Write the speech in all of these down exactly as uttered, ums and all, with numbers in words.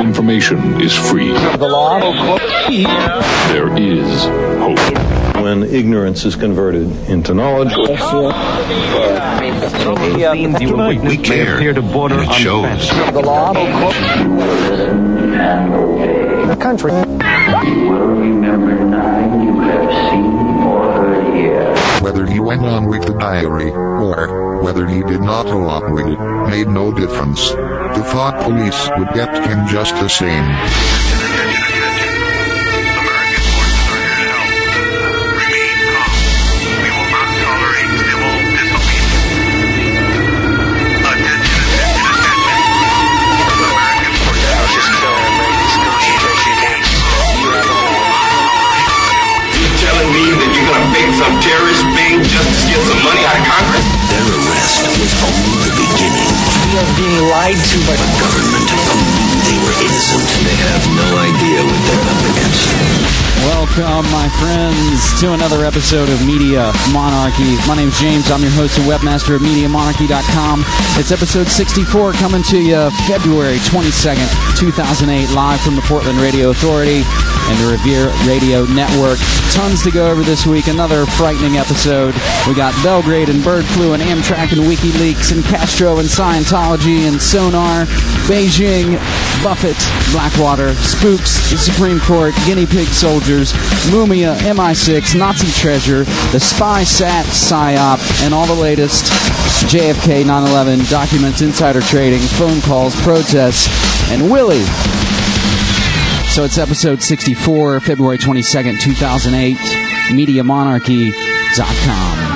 information is free. The law. There is hope. When ignorance is converted into knowledge. We care. Appear to border and it shows. The law. The country. You will remember nine you have seen or heard here. Whether he went on with the diary, or whether he did not go on with it, made no difference. The thought police would get him just the same. Some terrorist being just to get some money out of Congress. Their arrest was only the beginning. We are being lied to by the government who knew they were innocent. They have no idea what they're up against. Welcome, my friends, to another episode of Media Monarchy. My name's James. I'm your host and webmaster of Media Monarchy dot com. It's episode sixty-four, coming to you February twenty-second, two thousand eight, live from the Portland Radio Authority and the Revere Radio Network. Tons to go over this week. Another frightening episode. We got Belgrade and bird flu and Amtrak and WikiLeaks and Castro and Scientology and Sonar, Beijing, Buffett, Blackwater, Spooks, the Supreme Court, Guinea Pig Soldiers, Mumia, M I six, Nazi Treasure, the Spy Sat PSYOP, and all the latest J F K nine eleven documents, insider trading, phone calls, protests, and Willie. So it's episode sixty-four, February twenty-second, two thousand eight, Media Monarchy dot com.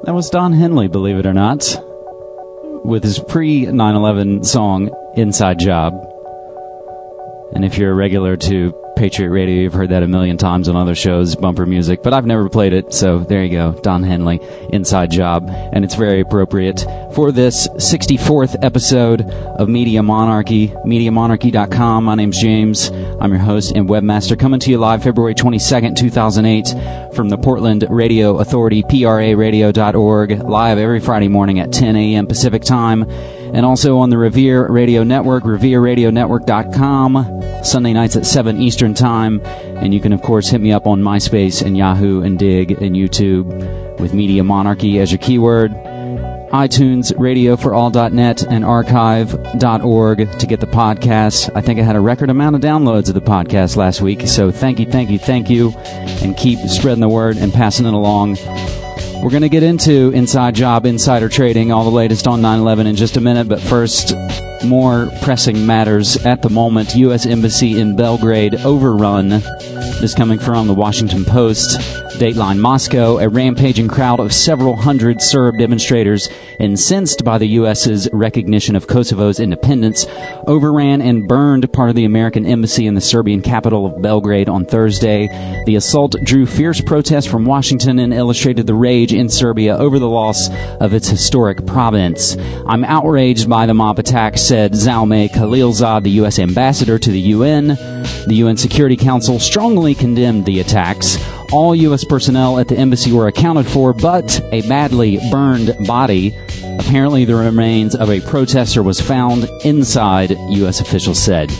That was Don Henley, believe it or not, with his pre nine eleven song, Inside Job. And if you're a regular to Patriot Radio, you've heard that a million times on other shows, bumper music, but I've never played it, so there you go, Don Henley, Inside Job, and it's very appropriate for this sixty-fourth episode of Media Monarchy, media monarchy dot com. My name's James. I'm your host and webmaster, coming to you live February twenty-second, two thousand eight, from the Portland Radio Authority, P R A radio dot org, live every Friday morning at ten a.m. Pacific Time, and also on the Revere Radio Network, revere radio network dot com, Sunday nights at seven Eastern Time. And you can, of course, hit me up on MySpace and Yahoo and Dig and YouTube with Media Monarchy as your keyword. iTunes, radio for all dot net, and archive dot org to get the podcast. I think I had a record amount of downloads of the podcast last week, so thank you, thank you, thank you, and keep spreading the word and passing it along. We're going to get into Inside Job, insider trading, all the latest on nine eleven in just a minute, but first, more pressing matters at the moment. U S Embassy in Belgrade overrun. This coming from the Washington Post. Dateline Moscow, a rampaging crowd of several hundred Serb demonstrators, incensed by the U S's recognition of Kosovo's independence, overran and burned part of the American embassy in the Serbian capital of Belgrade on Thursday. The assault drew fierce protests from Washington and illustrated the rage in Serbia over the loss of its historic province. I'm outraged by the mob attack, said Zalmay Khalilzad, the U S ambassador to the U N. The U N Security Council strongly condemned the attacks. All U S personnel at the embassy were accounted for, but a badly burned body, apparently the remains of a protester, was found inside, U S officials said.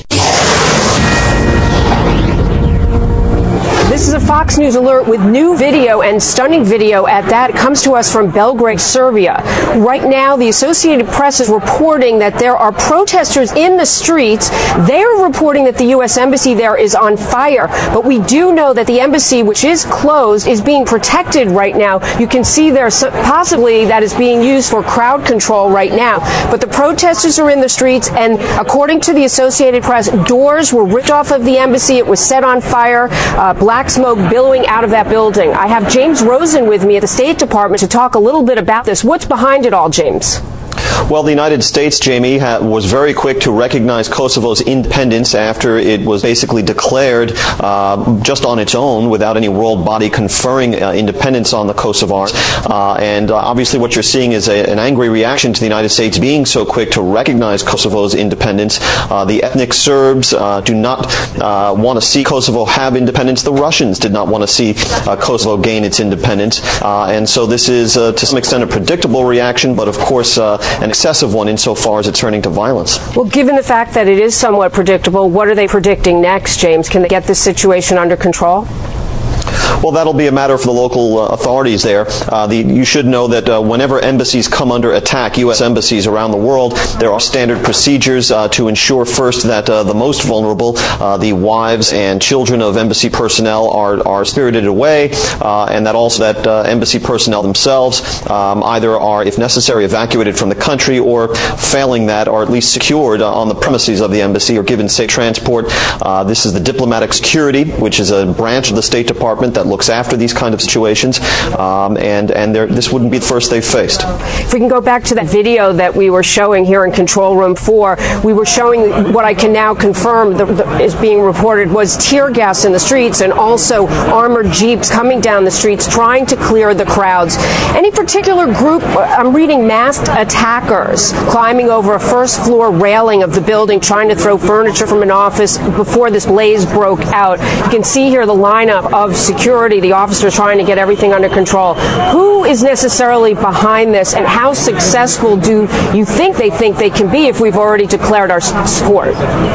This is a Fox News alert with new video, and stunning video at that. It comes to us from Belgrade, Serbia. Right now, the Associated Press is reporting that there are protesters in the streets. They're reporting that the U S Embassy there is on fire. But we do know that the embassy, which is closed, is being protected right now. You can see there possibly that is being used for crowd control right now. But the protesters are in the streets, and according to the Associated Press, doors were ripped off of the embassy. It was set on fire. Uh, black smoke billowing out of that building. I have James Rosen with me at the State Department to talk a little bit about this. What's behind it all, James? Well, the United States, Jamie, ha- was very quick to recognize Kosovo's independence after it was basically declared uh, just on its own without any world body conferring uh, independence on the Kosovars. Uh, and uh, obviously what you're seeing is a, an angry reaction to the United States being so quick to recognize Kosovo's independence. Uh, the ethnic Serbs uh, do not uh, want to see Kosovo have independence. The Russians did not want to see uh, Kosovo gain its independence. Uh, and so this is, uh, to some extent, a predictable reaction, but of course, uh, an excessive one insofar as it's turning to violence. Well, given the fact that it is somewhat predictable, what are they predicting next, James? Can they get this situation under control? Well, that'll be a matter for the local uh, authorities there. Uh, the, you should know that uh, whenever embassies come under attack, U S embassies around the world, there are standard procedures uh, to ensure first that uh, the most vulnerable, uh, the wives and children of embassy personnel, are, are spirited away, uh, and that also that uh, embassy personnel themselves um, either are, if necessary, evacuated from the country, or failing that, are at least secured uh, on the premises of the embassy or given safe transport. Uh, this is the diplomatic security, which is a branch of the State Department that looks after these kind of situations, um, and and this wouldn't be the first they've faced. If we can go back to that video that we were showing here in Control Room four, we were showing what I can now confirm the, the, is being reported was tear gas in the streets and also armored jeeps coming down the streets trying to clear the crowds. Any particular group? I'm reading masked attackers climbing over a first floor railing of the building, trying to throw furniture from an office before this blaze broke out. You can see here the lineup of security, the officers trying to get everything under control. Who is necessarily behind this, and how successful do you think they think they can be if we've already declared our support?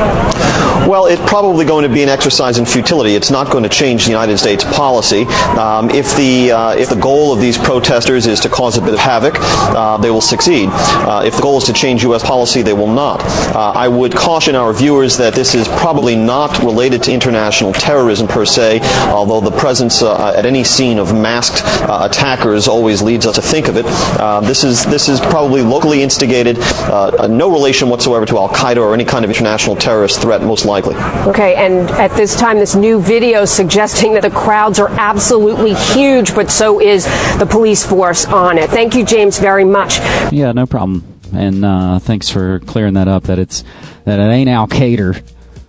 Well, it's probably going to be an exercise in futility. It's not going to change the United States policy. Um, if the uh, if the goal of these protesters is to cause a bit of havoc, uh, they will succeed. Uh, if the goal is to change U S policy, they will not. Uh, I would caution our viewers that this is probably not related to international terrorism per se, although the presence presence uh, at any scene of masked uh, attackers always leads us to think of it. Uh, this is this is probably locally instigated, uh, no relation whatsoever to Al-Qaeda or any kind of international terrorist threat, most likely. Okay, and at this time, this new video suggesting that the crowds are absolutely huge, but so is the police force on it. Thank you, James, very much. Yeah, no problem. And uh, thanks for clearing that up, that it's that it ain't Al-Qaeda.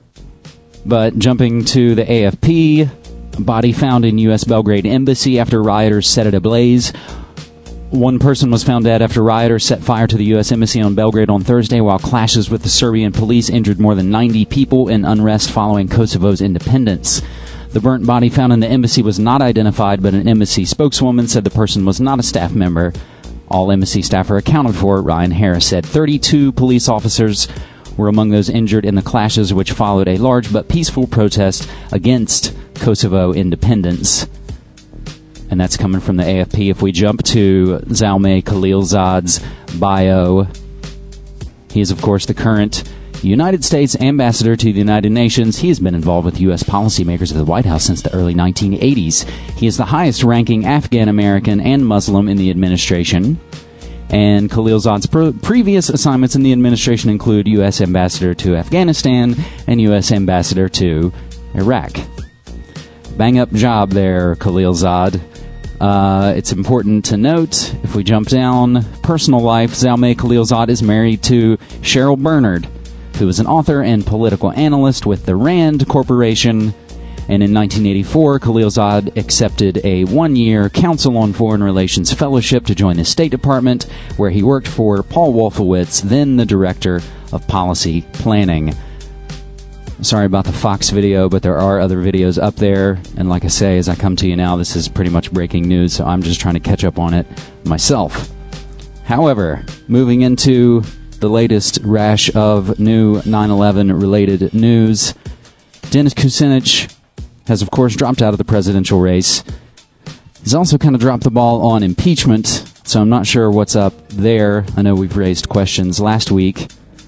But jumping to the A F P, body found in U S Belgrade embassy after rioters set it ablaze. One person was found dead after rioters set fire to the U S embassy on Belgrade on Thursday, while clashes with the Serbian police injured more than ninety people in unrest following Kosovo's independence. The burnt body found in the embassy was not identified, but an embassy spokeswoman said the person was not a staff member. All embassy staff are accounted for, Ryan Harris said. thirty-two police officers were among those injured in the clashes, which followed a large but peaceful protest against Kosovo independence. And that's coming from the A F P. If we jump to Zalmay Khalilzad's bio, he is, of course, the current United States ambassador to the United Nations. He has been involved with U S policymakers at the White House since the early nineteen eighties. He is the highest-ranking Afghan-American and Muslim in the administration. And Khalilzad's pre- previous assignments in the administration include U S ambassador to Afghanistan and U S ambassador to Iraq. Bang-up job there, Khalilzad. Uh, it's important to note, if we jump down, personal life, Zalmay Khalilzad is married to Cheryl Bernard, who is an author and political analyst with the RAND Corporation. And in nineteen eighty-four, Khalilzad accepted a one-year Council on Foreign Relations fellowship to join the State Department, where he worked for Paul Wolfowitz, then the Director of Policy Planning. Sorry about the Fox video, but there are other videos up there. And like I say, as I come to you now, this is pretty much breaking news, so I'm just trying to catch up on it myself. However, moving into the latest rash of new nine eleven related news, Dennis Kucinich has, of course, dropped out of the presidential race. He's also kind of dropped the ball on impeachment, so I'm not sure what's up there. I know we've raised questions last week.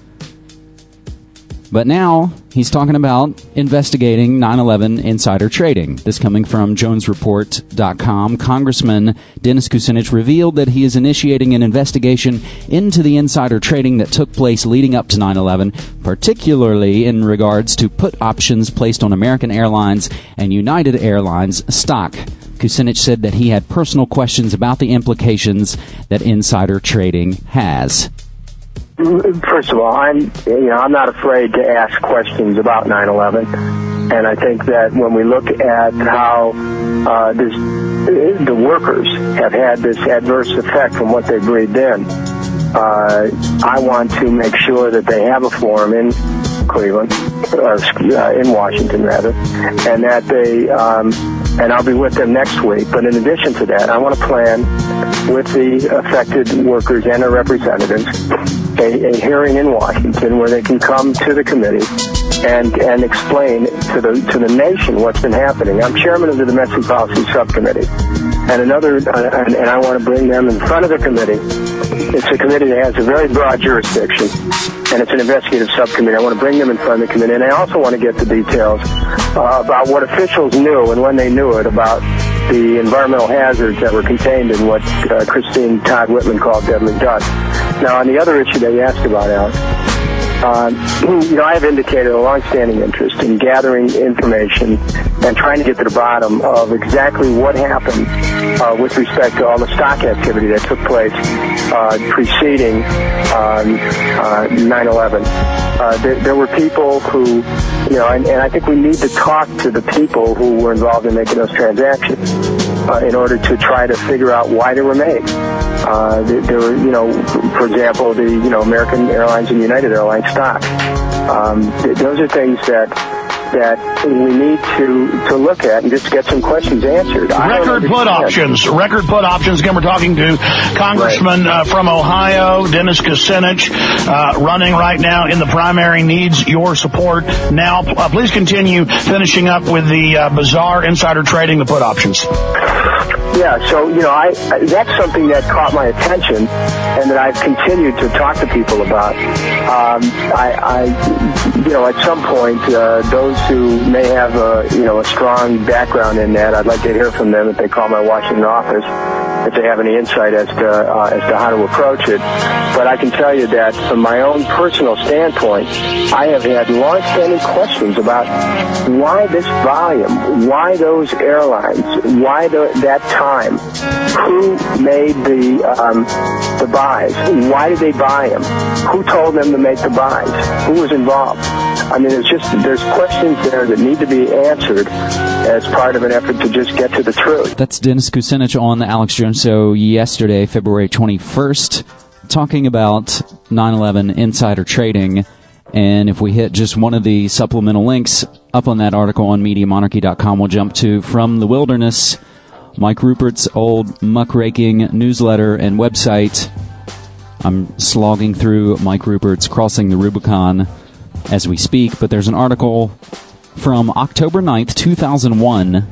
But now he's talking about investigating nine eleven insider trading. This coming from Jones Report dot com. Congressman Dennis Kucinich revealed that he is initiating an investigation into the insider trading that took place leading up to nine eleven, particularly in regards to put options placed on American Airlines and United Airlines stock. Kucinich said that he had personal questions about the implications that insider trading has. First of all, I'm you know I'm not afraid to ask questions about nine eleven, and I think that when we look at how uh, this, the workers have had this adverse effect from what they breathed in, uh, I want to make sure that they have a forum in Cleveland, or uh, in Washington rather, and that they um, and I'll be with them next week. But in addition to that, I want to plan with the affected workers and their representatives a, a hearing in Washington where they can come to the committee and and explain to the to the nation what's been happening. I'm chairman of the Domestic Policy Subcommittee, and another uh, and, and I want to bring them in front of the committee. It's a committee that has a very broad jurisdiction, and it's an investigative subcommittee. I want to bring them in front of the committee, and I also want to get the details uh, about what officials knew and when they knew it about the environmental hazards that were contained in what uh, Christine Todd Whitman called deadly dust. Now, on the other issue that you asked about, Alex, um, you know, I have indicated a longstanding interest in gathering information and trying to get to the bottom of exactly what happened uh, with respect to all the stock activity that took place uh, preceding um, uh, nine eleven. Uh, there, there were people who, you know, and, and I think we need to talk to the people who were involved in making those transactions uh, in order to try to figure out why they were made. Uh, there, there were, you know, for example, the, you know, American Airlines and United Airlines stock. Um, th- those are things that that we need to, to look at and just get some questions answered. Record put options. Record put options. Again, we're talking to Congressman right. uh, from Ohio, Dennis Kucinich, uh, running right now in the primary, needs your support. Now, uh, please continue finishing up with the uh, bizarre insider trading, the put options. Yeah, so, you know, I, I that's something that caught my attention and that I've continued to talk to people about. Um, I, I, you know, at some point, uh, those who may have a, you know, a strong background in that, I'd like to hear from them if they call my Washington office, if they have any insight as to uh, as to how to approach it. But I can tell you that from my own personal standpoint, I have had long-standing questions about why this volume, why those airlines, why the, that time, who made the um, the buys, why did they buy them, who told them to make the buys, who was involved. I mean, there's just there's questions there that need to be answered as part of an effort to just get to the truth. That's Dennis Kucinich on the Alex Jones Show yesterday, February twenty-first, talking about nine eleven insider trading. And if we hit just one of the supplemental links up on that article on Media Monarchy dot com, we'll jump to From the Wilderness, Mike Rupert's old muckraking newsletter and website. I'm slogging through Mike Rupert's Crossing the Rubicon as we speak, but there's an article from October ninth, two thousand one.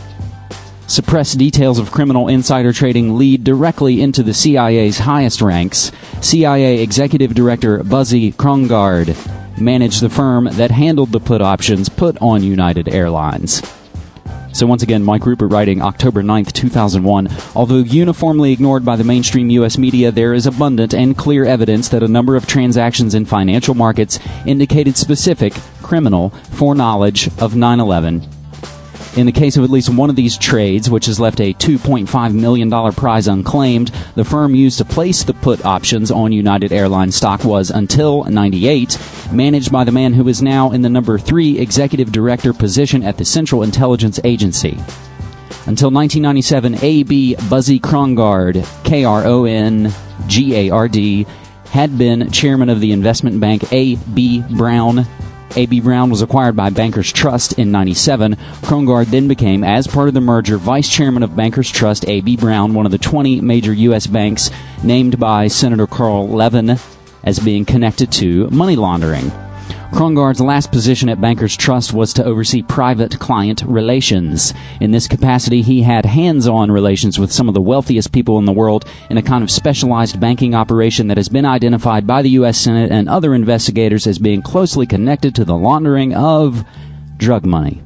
Suppressed details of criminal insider trading lead directly into the C I A's highest ranks. C I A Executive Director Buzzy Krongard managed the firm that handled the put options put on United Airlines. So once again, Mike Rupert writing October ninth, two thousand one. Although uniformly ignored by the mainstream U S media, there is abundant and clear evidence that a number of transactions in financial markets indicated specific criminal foreknowledge of nine eleven. In the case of at least one of these trades, which has left a two point five million dollars prize unclaimed, the firm used to place the put options on United Airlines stock was, until ninety-eight, managed by the man who is now in the number three executive director position at the Central Intelligence Agency. Until nineteen ninety-seven, A B Buzzy Krongard, K R O N G A R D, had been chairman of the investment bank A B Brown. A B Brown was acquired by Bankers Trust in ninety-seven. Krongard then became, as part of the merger, vice chairman of Bankers Trust A B Brown, one of the twenty major U S banks named by Senator Carl Levin as being connected to money laundering. Krongard's last position at Bankers Trust was to oversee private client relations. In this capacity, he had hands-on relations with some of the wealthiest people in the world in a kind of specialized banking operation that has been identified by the U S Senate and other investigators as being closely connected to the laundering of drug money.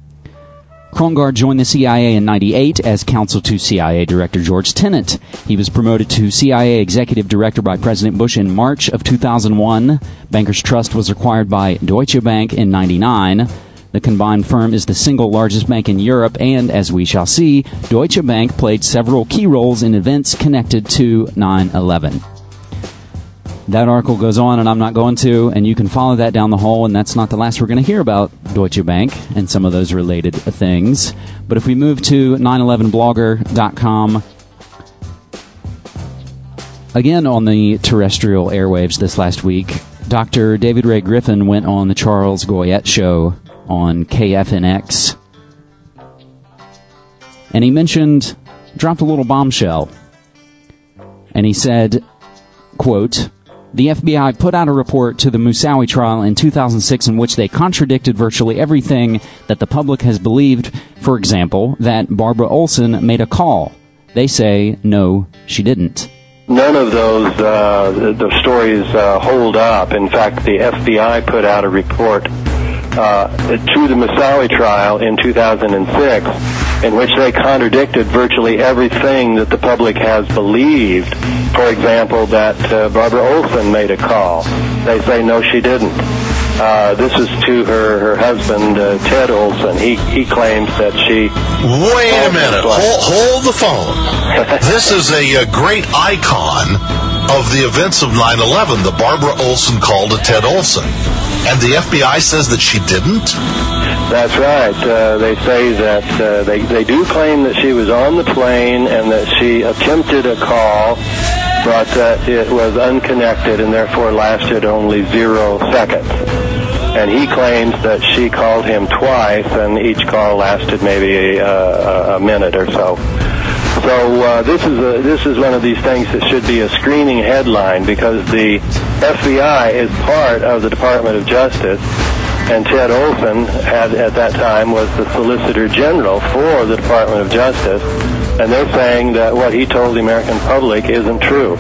Krongard joined the C I A in ninety-eight as counsel to C I A Director George Tenet. He was promoted to C I A Executive Director by President Bush in March of two thousand one. Bankers Trust was acquired by Deutsche Bank in ninety-nine. The combined firm is the single largest bank in Europe, and, as we shall see, Deutsche Bank played several key roles in events connected to nine eleven. That article goes on, and I'm not going to, and you can follow that down the hole, and that's not the last we're going to hear about Deutsche Bank and some of those related things. But if we move to nine eleven blogger dot com, again on the terrestrial airwaves this last week, Doctor David Ray Griffin went on the Charles Goyette Show on K F N X, and he mentioned, dropped a little bombshell, and he said, quote, "The F B I put out a report to the Moussaoui trial in two thousand six in which they contradicted virtually everything that the public has believed. For example, that Barbara Olson made a call. They say, no, she didn't." None of those uh, the, the stories uh, hold up. In fact, the F B I put out a report uh, to the Moussaoui trial in two thousand six in which they contradicted virtually everything that the public has believed. For example, that uh, Barbara Olson made a call. They say, no, she didn't. Uh, this is to her, her husband, uh, Ted Olson. He he claims that she... Wait a minute. Hold, hold the phone. This is a, a great icon of the events of nine eleven, the Barbara Olson call to Ted Olson. And the F B I says that she didn't? That's right. Uh, they say that uh, they, they do claim that she was on the plane and that she attempted a call, but that it was unconnected and therefore lasted only zero seconds. And he claims that she called him twice, and each call lasted maybe a, a minute or so. So uh, this is a, this is one of these things that should be a screening headline, because the F B I is part of the Department of Justice, And Ted Olson, had, at that time, was the Solicitor General for the Department of Justice, and they're saying that what he told the American public isn't true.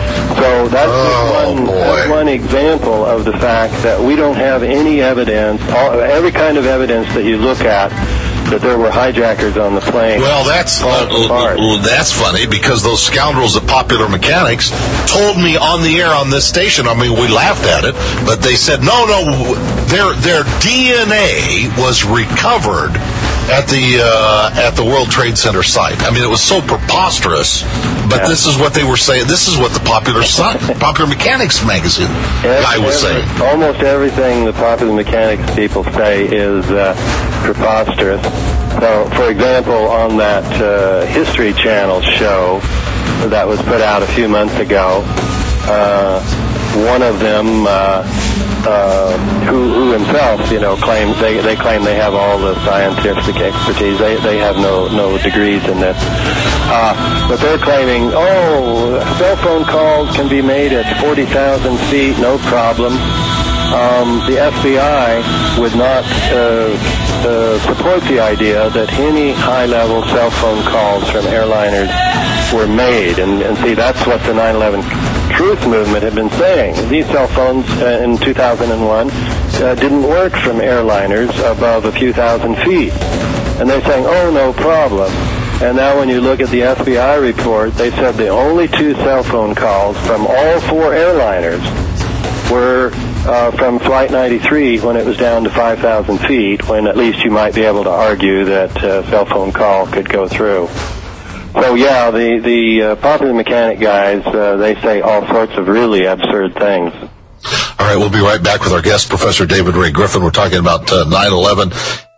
So that's, oh, one, that's one example of the fact that we don't have any evidence, all, every kind of evidence that you look at, that there were hijackers on the plane. Well, that's uh, that's funny, because those scoundrels at Popular Mechanics told me on the air on this station, I mean, we laughed at it, but they said, no, no, their their D N A was recovered at the uh, at the World Trade Center site. I mean, it was so preposterous, but yeah. This is what they were saying. This is what the Popular Popular Mechanics magazine Every, guy was every, saying. Almost everything the Popular Mechanics people say is uh, preposterous. So, for example, on that uh, History Channel show that was put out a few months ago, uh, one of them, uh, uh, who, who himself, you know, claims they they claim they have all the scientific expertise. They they have no no degrees in this, uh, but they're claiming, oh, cell phone calls can be made at forty thousand feet, no problem. Um, the F B I would not uh, uh, support the idea that any high-level cell phone calls from airliners were made. And, and see, that's what the nine eleven Truth Movement had been saying. These cell phones uh, in two thousand one uh, didn't work from airliners above a few thousand feet. And they're saying, oh, no problem. And now when you look at the F B I report, they said the only two cell phone calls from all four airliners were uh, from Flight ninety-three when it was down to five thousand feet, when at least you might be able to argue that a cell phone call could go through. So, yeah, the, the uh, Popular Mechanic guys, uh, they say all sorts of really absurd things. All right, we'll be right back with our guest, Professor David Ray Griffin. We're talking about uh, nine eleven.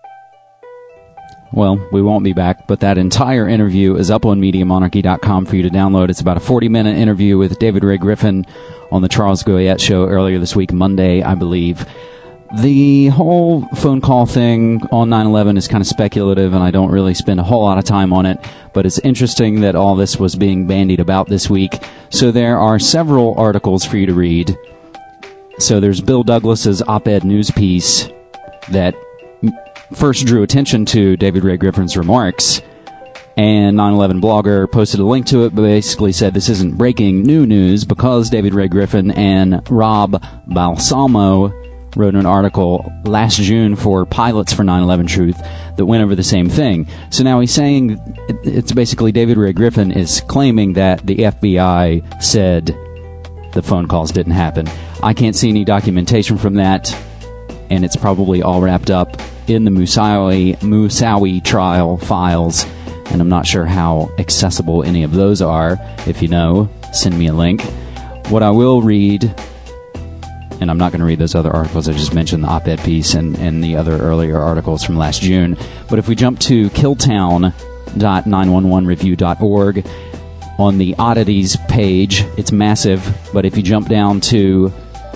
Well, we won't be back, but that entire interview is up on Media Monarchy dot com for you to download. It's about a forty-minute interview with David Ray Griffin on the Charles Goyette Show earlier this week, Monday, I believe. The whole phone call thing on nine eleven is kind of speculative, and I don't really spend a whole lot of time on it, but it's interesting that all this was being bandied about this week. So there are several articles for you to read. So there's Bill Douglas's op-ed news piece that first drew attention to David Ray Griffin's remarks, and nine eleven Blogger posted a link to it, but basically said this isn't breaking new news because David Ray Griffin and Rob Balsamo wrote an article last June for Pilots for nine eleven Truth that went over the same thing. So now he's saying, it's basically David Ray Griffin is claiming that the F B I said the phone calls didn't happen. I can't see any documentation from that, and it's probably all wrapped up in the Moussaoui, Moussaoui trial files, and I'm not sure how accessible any of those are. If you know, send me a link. What I will read, and I'm not going to read those other articles, I just mentioned the op-ed piece and, and the other earlier articles from last June, but if we jump to killtown dot nine one one review dot org, on the oddities page, it's massive, but if you jump down to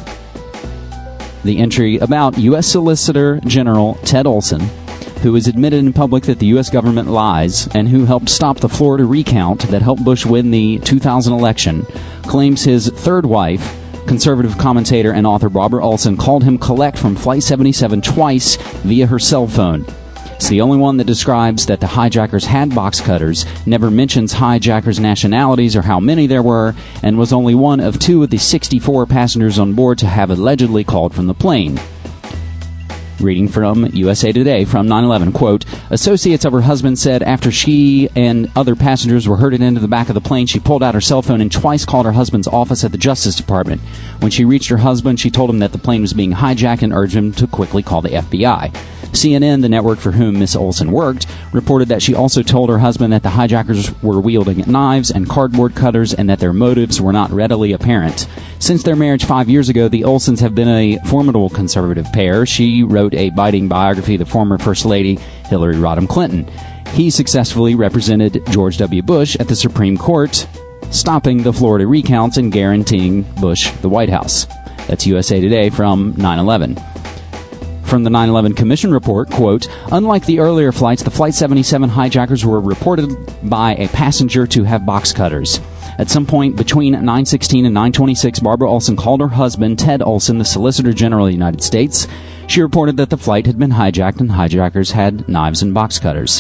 the entry about U S Solicitor General Ted Olson, who has admitted in public that the U S government lies and who helped stop the Florida recount that helped Bush win the two thousand election, claims his third wife, conservative commentator and author Barbara Olson, called him collect from Flight seventy-seven twice via her cell phone. It's the only one that describes that the hijackers had box cutters, never mentions hijackers' nationalities or how many there were, and was only one of two of the sixty-four passengers on board to have allegedly called from the plane. Reading from U S A Today from nine eleven, quote, associates of her husband said after she and other passengers were herded into the back of the plane, she pulled out her cell phone and twice called her husband's office at the Justice Department. When she reached her husband, she told him that the plane was being hijacked and urged him to quickly call the F B I. C N N, the network for whom Miss Olson worked, reported that she also told her husband that the hijackers were wielding knives and cardboard cutters and that their motives were not readily apparent. Since their marriage five years ago, the Olsons have been a formidable conservative pair. She wrote a biting biography of the former First Lady, Hillary Rodham Clinton. He successfully represented George W. Bush at the Supreme Court, stopping the Florida recounts and guaranteeing Bush the White House. That's U S A Today from nine eleven. From the nine eleven Commission report, quote, unlike the earlier flights, the Flight seventy-seven hijackers were reported by a passenger to have box cutters. At some point between nine sixteen and nine twenty-six, Barbara Olson called her husband, Ted Olson, the Solicitor General of the United States. She reported that the flight had been hijacked and the hijackers had knives and box cutters.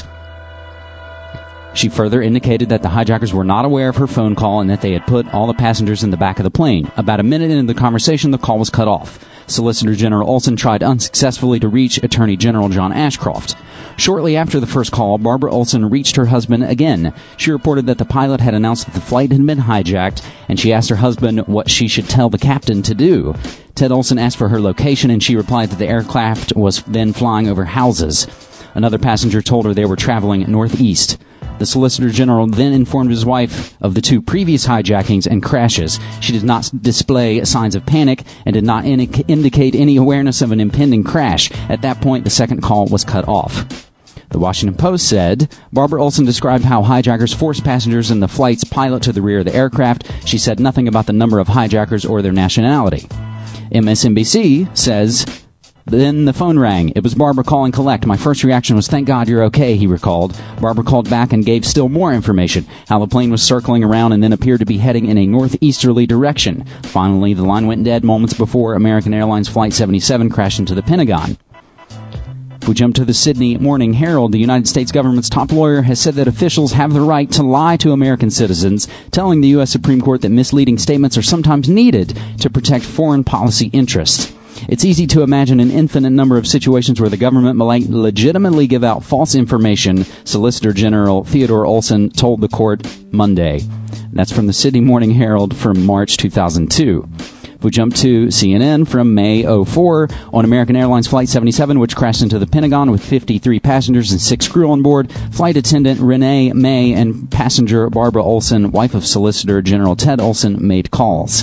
She further indicated that the hijackers were not aware of her phone call and that they had put all the passengers in the back of the plane. About a minute into the conversation, the call was cut off. Solicitor General Olson tried unsuccessfully to reach Attorney General John Ashcroft. Shortly after the first call, Barbara Olson reached her husband again. She reported that the pilot had announced that the flight had been hijacked, and she asked her husband what she should tell the captain to do. Ted Olson asked for her location, and she replied that the aircraft was then flying over houses. Another passenger told her they were traveling northeast. The Solicitor General then informed his wife of the two previous hijackings and crashes. She did not display signs of panic and did not in- indicate any awareness of an impending crash. At that point, the second call was cut off. The Washington Post said, Barbara Olson described how hijackers forced passengers and the flight's pilot to the rear of the aircraft. She said nothing about the number of hijackers or their nationality. M S N B C says, then the phone rang. It was Barbara calling collect. My first reaction was, thank God you're okay, he recalled. Barbara called back and gave still more information, how the plane was circling around and then appeared to be heading in a northeasterly direction. Finally, the line went dead moments before American Airlines Flight seventy-seven crashed into the Pentagon. If we jump to the Sydney Morning Herald, the United States government's top lawyer has said that officials have the right to lie to American citizens, telling the U S Supreme Court that misleading statements are sometimes needed to protect foreign policy interests. It's easy to imagine an infinite number of situations where the government might legitimately give out false information, Solicitor General Theodore Olson told the court Monday. That's from the Sydney Morning Herald from March two thousand two. If we jump to C N N from May oh four, on American Airlines Flight seventy-seven, which crashed into the Pentagon with fifty-three passengers and six crew on board, flight attendant Renee May and passenger Barbara Olson, wife of Solicitor General Ted Olson, made calls.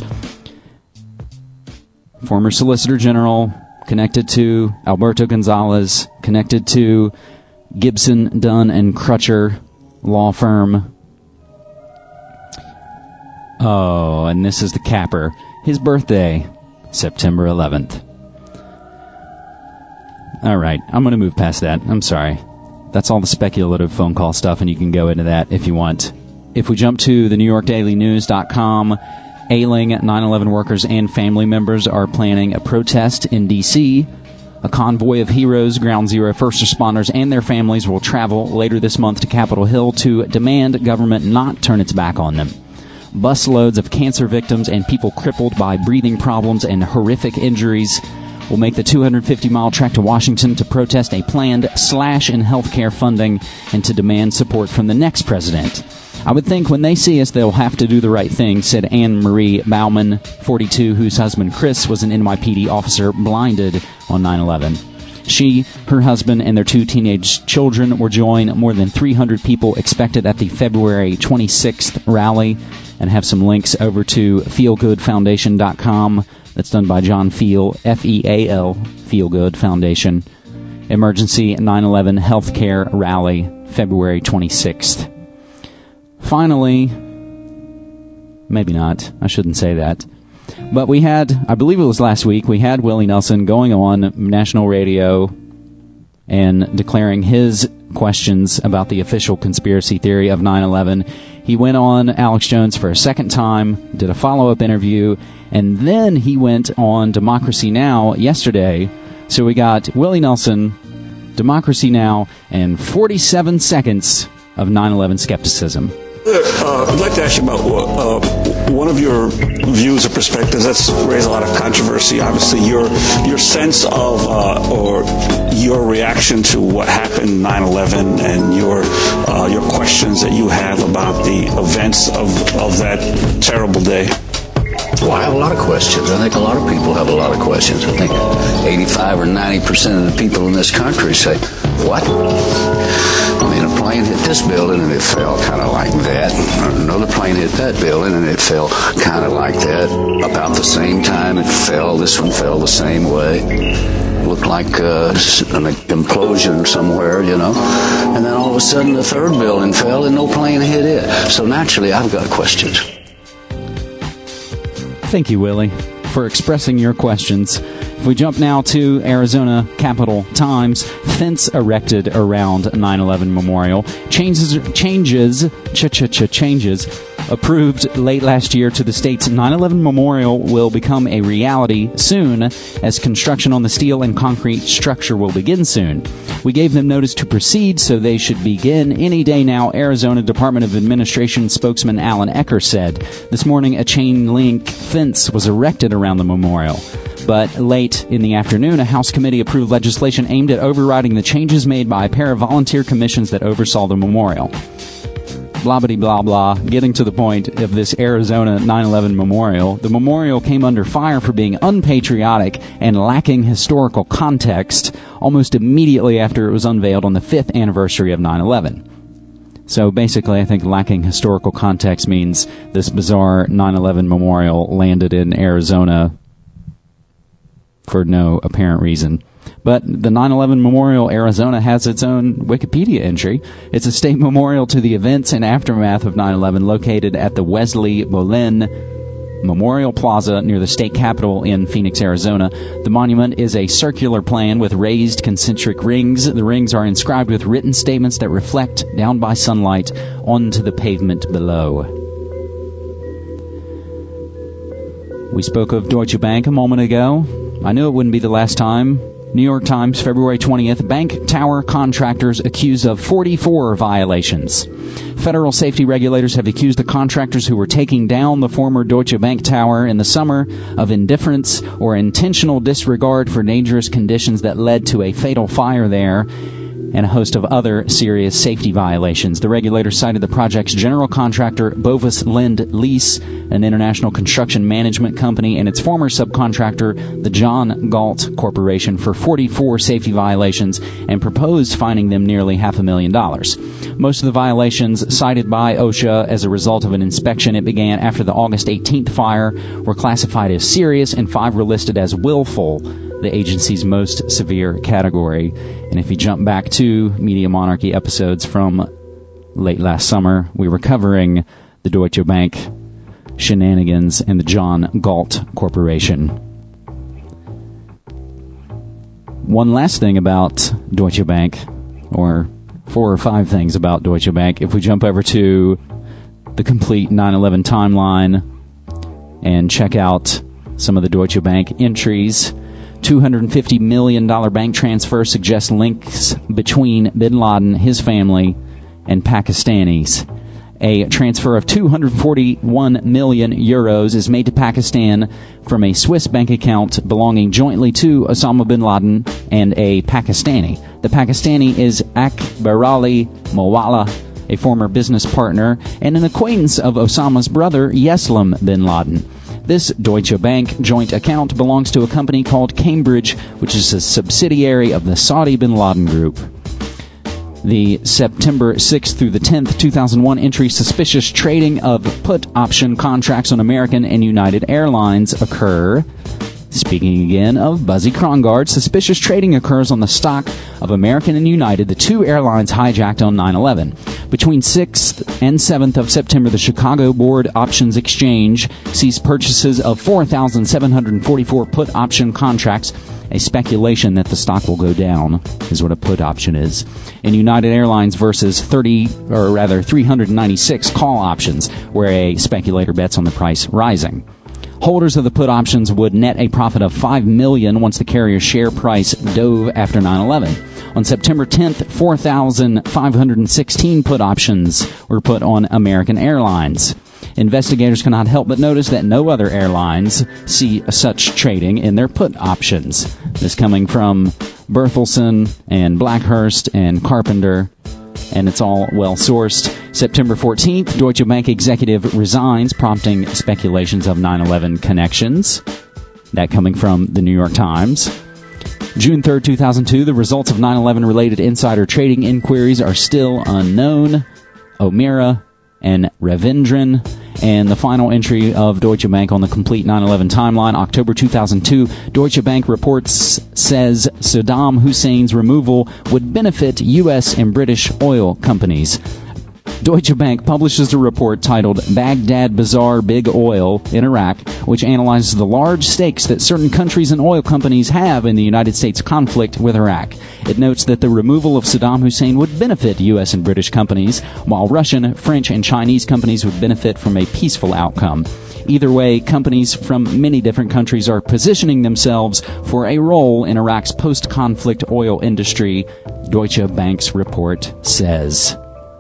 Former Solicitor General, connected to Alberto Gonzalez, connected to Gibson, Dunn, and Crutcher law firm. Oh, and this is the capper. His birthday, September eleventh. All right, I'm going to move past that. I'm sorry. That's all the speculative phone call stuff, and you can go into that if you want. If we jump to the New York Daily News dot com, ailing nine eleven workers and family members are planning a protest in D C A convoy of heroes, Ground Zero first responders, and their families will travel later this month to Capitol Hill to demand government not turn its back on them. Busloads of cancer victims and people crippled by breathing problems and horrific injuries will make the two hundred fifty mile trek to Washington to protest a planned slash in healthcare funding and to demand support from the next president. I would think when they see us, they'll have to do the right thing, said Anne Marie Bauman, forty-two, whose husband Chris was an N Y P D officer blinded on nine eleven. She, her husband, and their two teenage children will join more than three hundred people expected at the February twenty-sixth rally, and have some links over to feel good foundation dot com. That's done by John Feal, F E A L, Feel Good Foundation. Emergency nine eleven Healthcare Rally, February twenty-sixth. Finally, maybe not, I shouldn't say that, but we had, I believe it was last week, we had Willie Nelson going on national radio and declaring his questions about the official conspiracy theory of nine eleven. He went on Alex Jones for a second time, did a follow-up interview, and then he went on Democracy Now! Yesterday. So we got Willie Nelson, Democracy Now!, and forty-seven seconds of nine eleven skepticism. Uh, I'd like to ask you about uh, one of your views or perspectives that's raised a lot of controversy. Obviously, your your sense of uh, or your reaction to what happened nine eleven and your uh, your questions that you have about the events of, of that terrible day. Well, I have a lot of questions. I think a lot of people have a lot of questions. I think eighty-five or ninety percent of the people in this country say, what? I mean, a plane hit this building and it fell kind of like that. Another plane hit that building and it fell kind of like that. About the same time it fell. This one fell the same way. Looked like uh, an implosion somewhere, you know. And then all of a sudden the third building fell and no plane hit it. So naturally, I've got questions. Thank you, Willie, for expressing your questions. If we jump now to Arizona Capitol Times, fence erected around nine eleven Memorial. Changes, changes, ch-ch-ch changes approved late last year to the state's nine eleven memorial will become a reality soon, as construction on the steel and concrete structure will begin soon. We gave them notice to proceed, so they should begin any day now, Arizona Department of Administration spokesman Alan Ecker said. This morning, a chain-link fence was erected around the memorial. But late in the afternoon, a House committee approved legislation aimed at overriding the changes made by a pair of volunteer commissions that oversaw the memorial. Blah-blah-blah-blah. Getting to the point of this Arizona nine eleven memorial, the memorial came under fire for being unpatriotic and lacking historical context almost immediately after it was unveiled on the fifth anniversary of nine eleven. So basically, I think lacking historical context means this bizarre nine eleven memorial landed in Arizona for no apparent reason. But the nine eleven Memorial Arizona has its own Wikipedia entry. It's a state memorial to the events and aftermath of nine eleven located at the Wesley Bolen Memorial Plaza near the state capitol in Phoenix, Arizona. The monument is a circular plan with raised concentric rings. The rings are inscribed with written statements that reflect down by sunlight onto the pavement below. We spoke of Deutsche Bank a moment ago. I knew it wouldn't be the last time. New York Times, February twentieth, bank tower contractors accused of forty-four violations. Federal safety regulators have accused the contractors who were taking down the former Deutsche Bank tower in the summer of indifference or intentional disregard for dangerous conditions that led to a fatal fire there, and a host of other serious safety violations. The regulator cited the project's general contractor, Bovis Lind Lease, an international construction management company, and its former subcontractor, the John Galt Corporation, for forty-four safety violations and proposed fining them nearly half a million dollars. Most of the violations cited by OSHA as a result of an inspection it began after the August eighteenth fire were classified as serious, and five were listed as willful, the agency's most severe category. And if you jump back to Media Monarchy episodes from late last summer, we were covering the Deutsche Bank shenanigans and the John Galt Corporation. One last thing about Deutsche Bank, or four or five things about Deutsche Bank. If we jump over to the complete nine eleven timeline and check out some of the Deutsche Bank entries, two hundred fifty million dollars bank transfer suggests links between bin Laden, his family, and Pakistanis. A transfer of two hundred forty-one million euros is made to Pakistan from a Swiss bank account belonging jointly to Osama bin Laden and a Pakistani. The Pakistani is Akbarali Mawala, a former business partner and an acquaintance of Osama's brother, Yeslam bin Laden. This Deutsche Bank joint account belongs to a company called Cambridge, which is a subsidiary of the Saudi bin Laden Group. The September sixth through the tenth, two thousand one entry, suspicious trading of put option contracts on American and United Airlines occur. Speaking again of Buzzy Krongard, suspicious trading occurs on the stock of American and United, the two airlines hijacked on nine eleven. Between sixth and seventh of September, the Chicago Board Options Exchange sees purchases of four thousand seven hundred forty-four put option contracts. A speculation that the stock will go down is what a put option is. In United Airlines versus thirty, or rather three hundred ninety-six call options, where a speculator bets on the price rising. Holders of the put options would net a profit of five million dollars once the carrier's share price dove after nine eleven. On September tenth, four thousand five hundred sixteen put options were put on American Airlines. Investigators cannot help but notice that no other airlines see such trading in their put options. This coming from Berthelsen and Blackhurst and Carpenter, and it's all well-sourced. September fourteenth, Deutsche Bank executive resigns, prompting speculations of nine eleven connections. That coming from the New York Times. June third, two thousand two, the results of nine eleven related insider trading inquiries are still unknown. O'Meara and Ravindran. And the final entry of Deutsche Bank on the complete nine eleven timeline, October two thousand two, Deutsche Bank reports says Saddam Hussein's removal would benefit U S and British oil companies. Deutsche Bank publishes a report titled Baghdad Bazaar Big Oil in Iraq, which analyzes the large stakes that certain countries and oil companies have in the United States conflict with Iraq. It notes that the removal of Saddam Hussein would benefit U S and British companies, while Russian, French, and Chinese companies would benefit from a peaceful outcome. Either way, companies from many different countries are positioning themselves for a role in Iraq's post-conflict oil industry, Deutsche Bank's report says.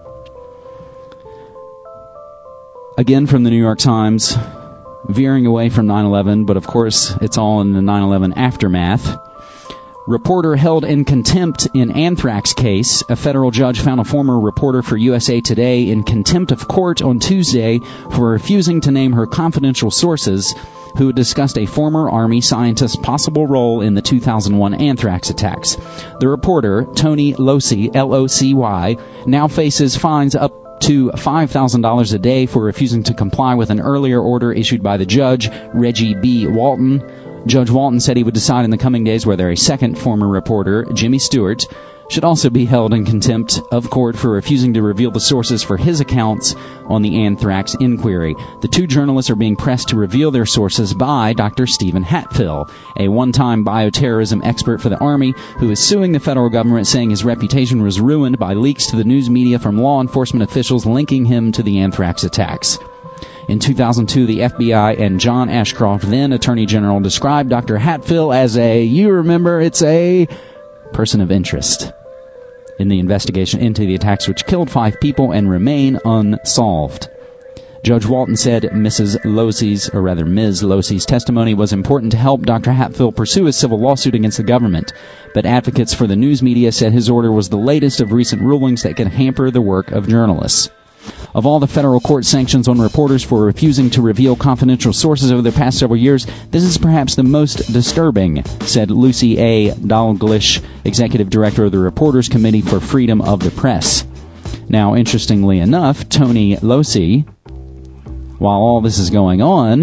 Again from the New York Times, veering away from nine eleven, but of course it's all in the nine eleven aftermath. Reporter held in contempt in anthrax case. A federal judge found a former reporter for U S A Today in contempt of court on Tuesday for refusing to name her confidential sources who had discussed a former Army scientist's possible role in the two thousand one anthrax attacks. The reporter, Tony Locy, L O C Y, now faces fines up to five thousand dollars a day for refusing to comply with an earlier order issued by the judge, Reggie B. Walton. Judge Walton said he would decide in the coming days whether a second former reporter, Jimmy Stewart, should also be held in contempt of court for refusing to reveal the sources for his accounts on the anthrax inquiry. The two journalists are being pressed to reveal their sources by Doctor Stephen Hatfill, a one-time bioterrorism expert for the Army who is suing the federal government, saying his reputation was ruined by leaks to the news media from law enforcement officials linking him to the anthrax attacks. In two thousand two, the F B I and John Ashcroft, then Attorney General, described Doctor Hatfill as a, you remember, it's a person of interest in the investigation into the attacks which killed five people and remain unsolved. Judge Walton said Missus Locy's, or rather Miz Locy's testimony was important to help Doctor Hatfill pursue a civil lawsuit against the government, but advocates for the news media said his order was the latest of recent rulings that can hamper the work of journalists. Of all the federal court sanctions on reporters for refusing to reveal confidential sources over the past several years, this is perhaps the most disturbing, said Lucy A. Dalglish, executive director of the Reporters Committee for Freedom of the Press. Now, interestingly enough, Tony Locy, while all this is going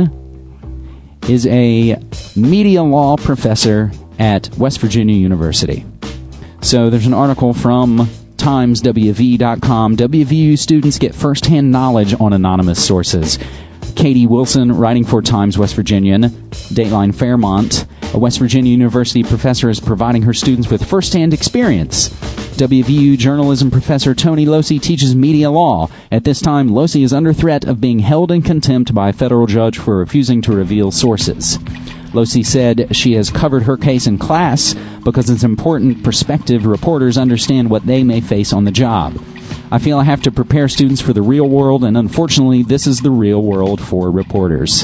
on, is a media law professor at West Virginia University. So there's an article from Times W V dot com. W V U students get first-hand knowledge on anonymous sources. Katie Wilson, writing for Times West Virginian, Dateline Fairmont, a West Virginia University professor, is providing her students with first-hand experience. W V U journalism professor Tony Locy teaches media law. At this time, Locy is under threat of being held in contempt by a federal judge for refusing to reveal sources. Locy said she has covered her case in class because it's important prospective reporters understand what they may face on the job. I feel I have to prepare students for the real world, and unfortunately, this is the real world for reporters.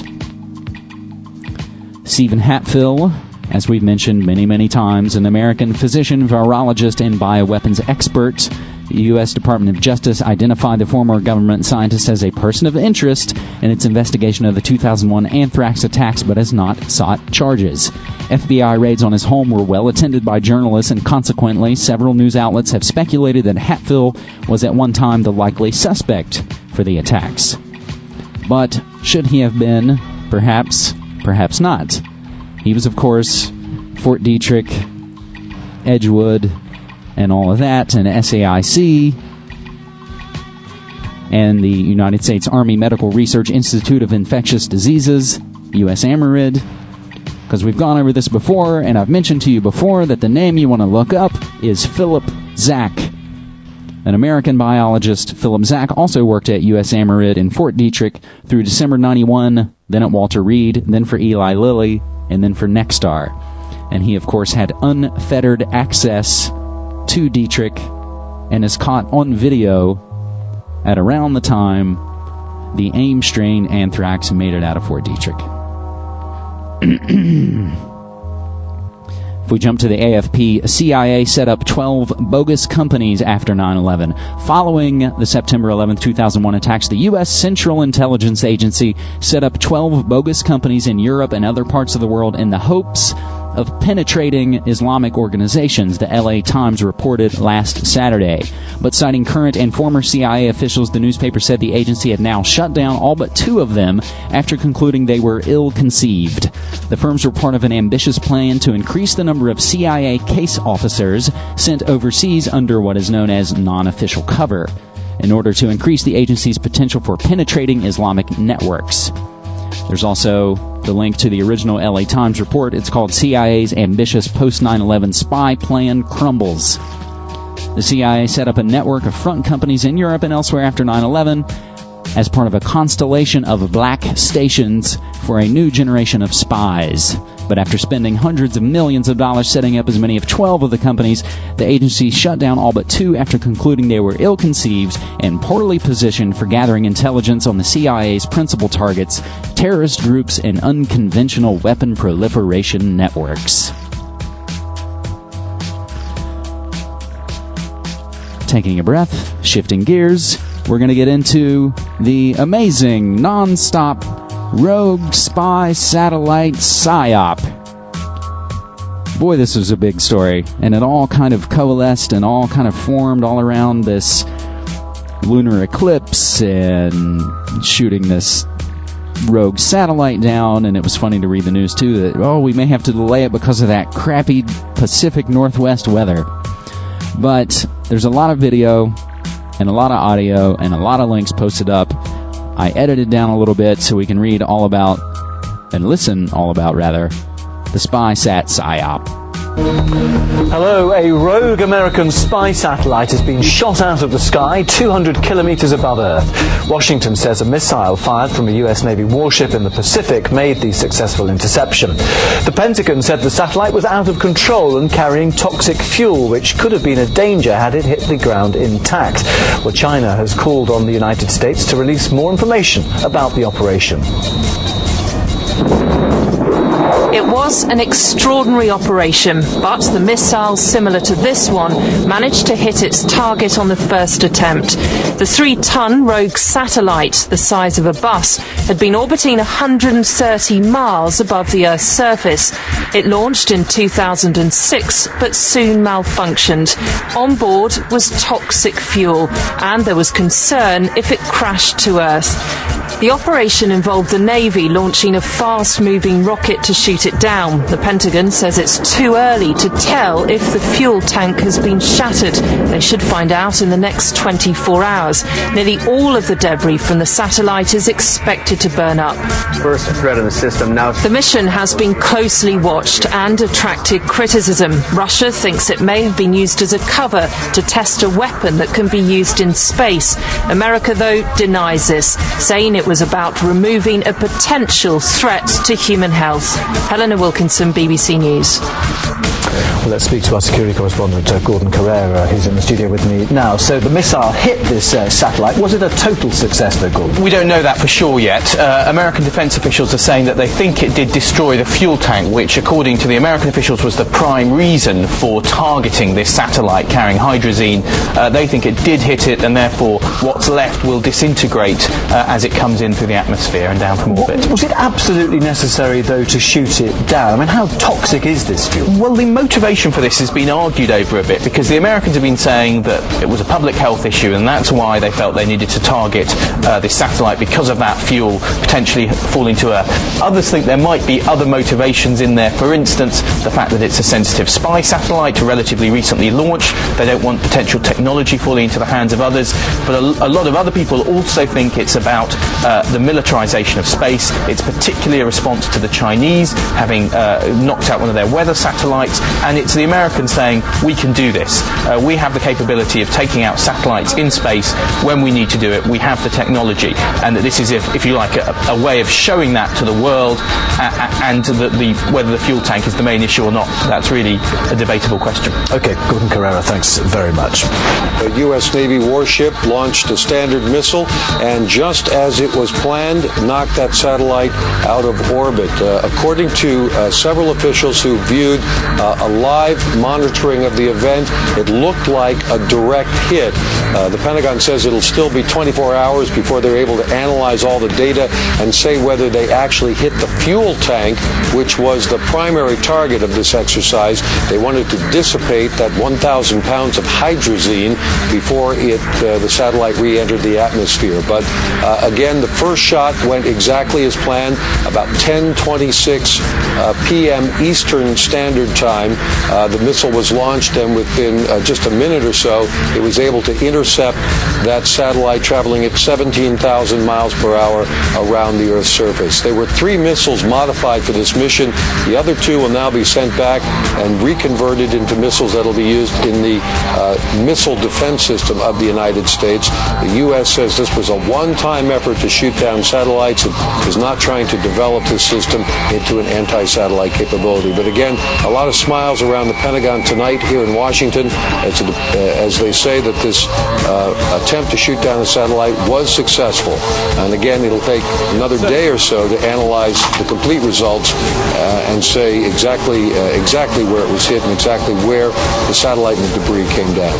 Stephen Hatfill, as we've mentioned many, many times, an American physician, virologist, and bioweapons expert. The U S Department of Justice identified the former government scientist as a person of interest in its investigation of the two thousand one anthrax attacks, but has not sought charges. F B I raids on his home were well attended by journalists, and consequently, several news outlets have speculated that Hatfill was at one time the likely suspect for the attacks. But should he have been? Perhaps, perhaps not. He was, of course, Fort Detrick, Edgewood, and all of that, and S A I C, and the United States Army Medical Research Institute of Infectious Diseases, U S AMRID, because we've gone over this before, and I've mentioned to you before that the name you want to look up is Philip Zach. An American biologist, Philip Zach, also worked at U S AMRID in Fort Detrick through December ninety-one, then at Walter Reed, then for Eli Lilly, and then for Nexstar. And he, of course, had unfettered access to Detrick and is caught on video at around the time the AIM strain anthrax made it out of Fort Detrick. If we jump to the A F P, C I A set up twelve bogus companies after nine eleven. Following the September eleventh, two thousand one attacks, the U S Central Intelligence Agency set up twelve bogus companies in Europe and other parts of the world in the hopes of penetrating Islamic organizations, the L A Times reported last Saturday. But citing current and former C I A officials, the newspaper said the agency had now shut down all but two of them after concluding they were ill-conceived. The firms were part of an ambitious plan to increase the number of C I A case officers sent overseas under what is known as non-official cover. in order to increase the agency's potential for penetrating Islamic networks. There's also the link to the original L A Times report. It's called C I A's Ambitious Post nine eleven Spy Plan Crumbles. The C I A set up a network of front companies in Europe and elsewhere after nine eleven as part of a constellation of black stations for a new generation of spies. But after spending hundreds of millions of dollars setting up as many of twelve of the companies, the agency shut down all but two after concluding they were ill-conceived and poorly positioned for gathering intelligence on the C I A's principal targets, terrorist groups, and unconventional weapon proliferation networks. Taking a breath, shifting gears, we're going to get into the amazing, non-stop rogue spy satellite PSYOP. Boy, this was a big story, and it all kind of coalesced and all kind of formed all around this lunar eclipse and shooting this rogue satellite down. And it was funny to read the news too that, oh, we may have to delay it because of that crappy Pacific Northwest weather. But there's a lot of video and a lot of audio and a lot of links posted up. I edited down a little bit so we can read all about, and listen all about, rather, the SpySat PSYOP. Hello, a rogue American spy satellite has been shot out of the sky two hundred kilometers above Earth. Washington says a missile fired from a U S Navy warship in the Pacific made the successful interception. The Pentagon said the satellite was out of control and carrying toxic fuel, which could have been a danger had it hit the ground intact. Well, China has called on the United States to release more information about the operation. It was an extraordinary operation, but the missile, similar to this one, managed to hit its target on the first attempt. The three-ton rogue satellite, the size of a bus, had been orbiting one hundred thirty miles above the Earth's surface. It launched in two thousand six, but soon malfunctioned. On board was toxic fuel, and there was concern if it crashed to Earth. The operation involved the Navy launching a fast-moving rocket to shoot it down. The Pentagon says it's too early to tell if the fuel tank has been shattered. They should find out in the next twenty-four hours. Nearly all of the debris from the satellite is expected to burn up. First threat in the system now. The mission has been closely watched and attracted criticism. Russia thinks it may have been used as a cover to test a weapon that can be used in space. America, though, denies this, saying it was about removing a potential threat to human health. Helena Wilkinson, B B C News. Well, let's speak to our security correspondent, uh, Gordon Carrera, who's in the studio with me now. So the missile hit this uh, satellite. Was it a total success, though, Gordon? We don't know that for sure yet. Uh, American defense officials are saying that they think it did destroy the fuel tank, which, according to the American officials, was the prime reason for targeting this satellite carrying hydrazine. Uh, they think it did hit it, and therefore what's left will disintegrate uh, as it comes in through the atmosphere and down from orbit. Was it absolutely necessary, though, to shoot it down? I mean, how toxic is this fuel? Well, the motivation for this has been argued over a bit, because the Americans have been saying that it was a public health issue, and that's why they felt they needed to target uh, this satellite, because of that fuel potentially falling to Earth. Others think there might be other motivations in there. For instance, the fact that it's a sensitive spy satellite, relatively recently launched. They don't want potential technology falling into the hands of others. But a, a lot of other people also think it's about uh, the militarization of space. It's particularly a response to the Chinese having uh, knocked out one of their weather satellites, and it's the Americans saying, we can do this. Uh, we have the capability of taking out satellites in space when we need to do it. We have the technology, and that this is, if, if you like, a, a way of showing that to the world, uh, and to the, the, whether the fuel tank is the main issue or not. That's really a debatable question. Okay, Gordon Carrera, thanks very much. A U S Navy warship launched a Standard missile, and just as it was planned, knocked that satellite out of orbit. Uh, according to uh, several officials who viewed uh, a live monitoring of the event, it looked like a direct hit. Uh, the Pentagon says it'll still be twenty-four hours before they're able to analyze all the data and say whether they actually hit the fuel tank, which was the primary target of this exercise. They wanted to dissipate that one thousand pounds of hydrazine before it, uh, the satellite re-entered the atmosphere. But uh, again, the the first shot went exactly as planned. About ten twenty-six uh, p.m. Eastern Standard Time, uh, the missile was launched, and within uh, just a minute or so, it was able to intercept that satellite traveling at seventeen thousand miles per hour around the Earth's surface. There were three missiles modified for this mission. The other two will now be sent back and reconverted into missiles that will be used in the uh, missile defense system of the United States. The U S says this was a one-time effort to shoot down satellites. It is not trying to develop this system into an anti-satellite capability. But again, a lot of smiles around the Pentagon tonight here in Washington as, it, uh, as they say that this uh, attempt to shoot down a satellite was successful. And again, it'll take another day or so to analyze the complete results uh, and say exactly uh, exactly where it was hit and exactly where the satellite and the debris came down.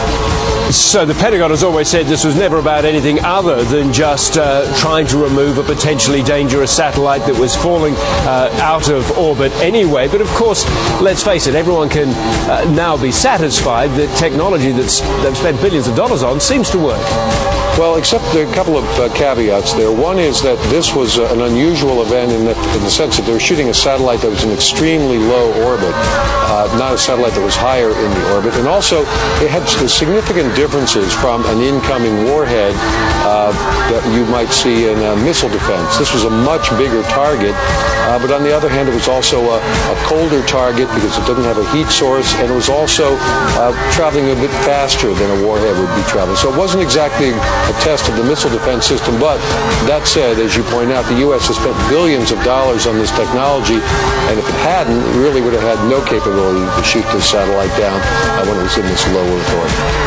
So the Pentagon has always said this was never about anything other than just uh, trying to remove a potentially dangerous satellite that was falling uh, out of orbit anyway. But of course, let's face it, everyone can uh, now be satisfied that technology that's they've spent billions of dollars on seems to work. Well, except there are a couple of uh, caveats there. One is that this was uh, an unusual event in the, in the sense that they were shooting a satellite that was in extremely low orbit, uh, not a satellite that was higher in the orbit. And also, it had significant differences from an incoming warhead uh, that you might see in uh, missile defense. This was a much bigger target, uh, but on the other hand, it was also a, a colder target because it didn't have a heat source, and it was also uh, traveling a bit faster than a warhead would be traveling. So it wasn't exactly a test of the missile defense system, but that said, as you point out, the U S has spent billions of dollars on this technology, and if it hadn't, it really would have had no capability to shoot this satellite down uh, when it was in this low Earth orbit.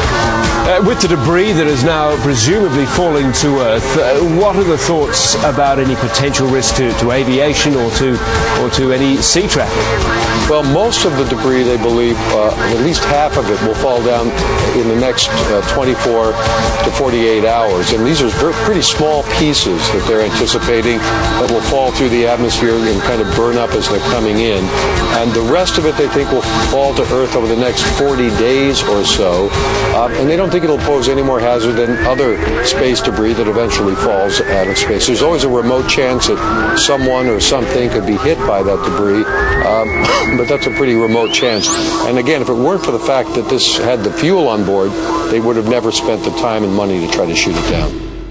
Uh, with the debris that is now presumably falling to Earth, uh, what are the thoughts about any potential risk to, to aviation or to or to any sea traffic? Well, most of the debris, they believe, uh, at least half of it will fall down in the next uh, twenty-four to forty-eight hours. And these are pretty small pieces that they're anticipating that will fall through the atmosphere and kind of burn up as they're coming in. And the rest of it, they think, will fall to Earth over the next forty days or so. Uh, and they don't think it'll pose any more hazard than other space debris that eventually falls out of space. There's always a remote chance that someone or something could be hit by that debris, um, but that's a pretty remote chance. And again, if it weren't for the fact that this had the fuel on board, they would have never spent the time and money to try to shoot it down.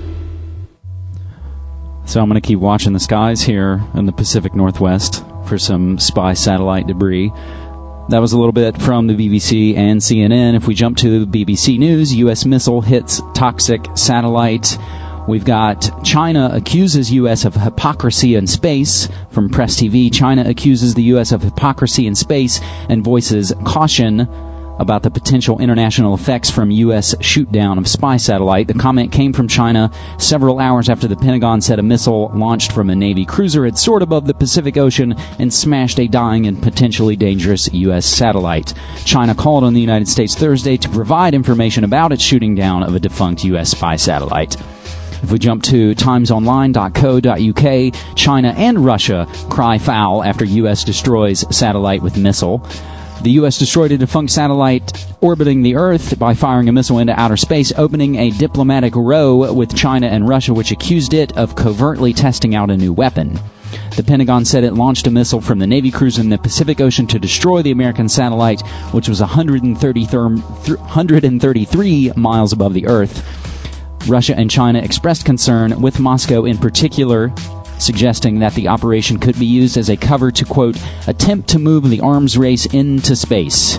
So I'm going to keep watching the skies here in the Pacific Northwest for some spy satellite debris. That was a little bit from the B B C and C N N. If we jump to the B B C News, U S missile hits toxic satellite. We've got China accuses U S of hypocrisy in space. From Press T V, China accuses the U S of hypocrisy in space and voices caution about the potential international effects from U S shoot-down of spy satellite. The comment came from China several hours after the Pentagon said a missile launched from a Navy cruiser had soared above the Pacific Ocean and smashed a dying and potentially dangerous U S satellite. China called on the United States Thursday to provide information about its shooting down of a defunct U S spy satellite. If we jump to times online dot co dot U K, China and Russia cry foul after U S destroys satellite with missile. The U S destroyed a defunct satellite orbiting the Earth by firing a missile into outer space, opening a diplomatic row with China and Russia, which accused it of covertly testing out a new weapon. The Pentagon said it launched a missile from the Navy cruiser in the Pacific Ocean to destroy the American satellite, which was one hundred thirty-three miles above the Earth. Russia and China expressed concern, with Moscow in particular suggesting that the operation could be used as a cover to, quote, attempt to move the arms race into space.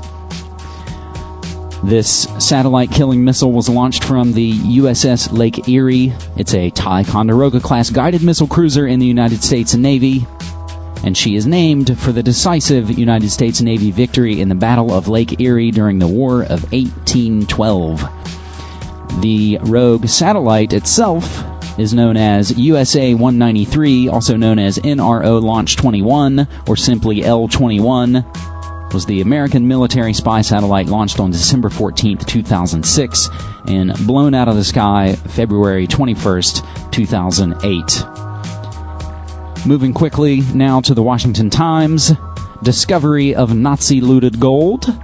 This satellite-killing missile was launched from the U S S Lake Erie. It's a Ticonderoga-class guided missile cruiser in the United States Navy, and she is named for the decisive United States Navy victory in the Battle of Lake Erie during the War of eighteen twelve. The rogue satellite itself is known as U S A one ninety-three, also known as N R O Launch twenty-one, or simply L twenty-one, was the American military spy satellite launched on December fourteenth, two thousand six, and blown out of the sky February twenty-first, two thousand eight. Moving quickly now to the Washington Times. Discovery of Nazi-looted gold.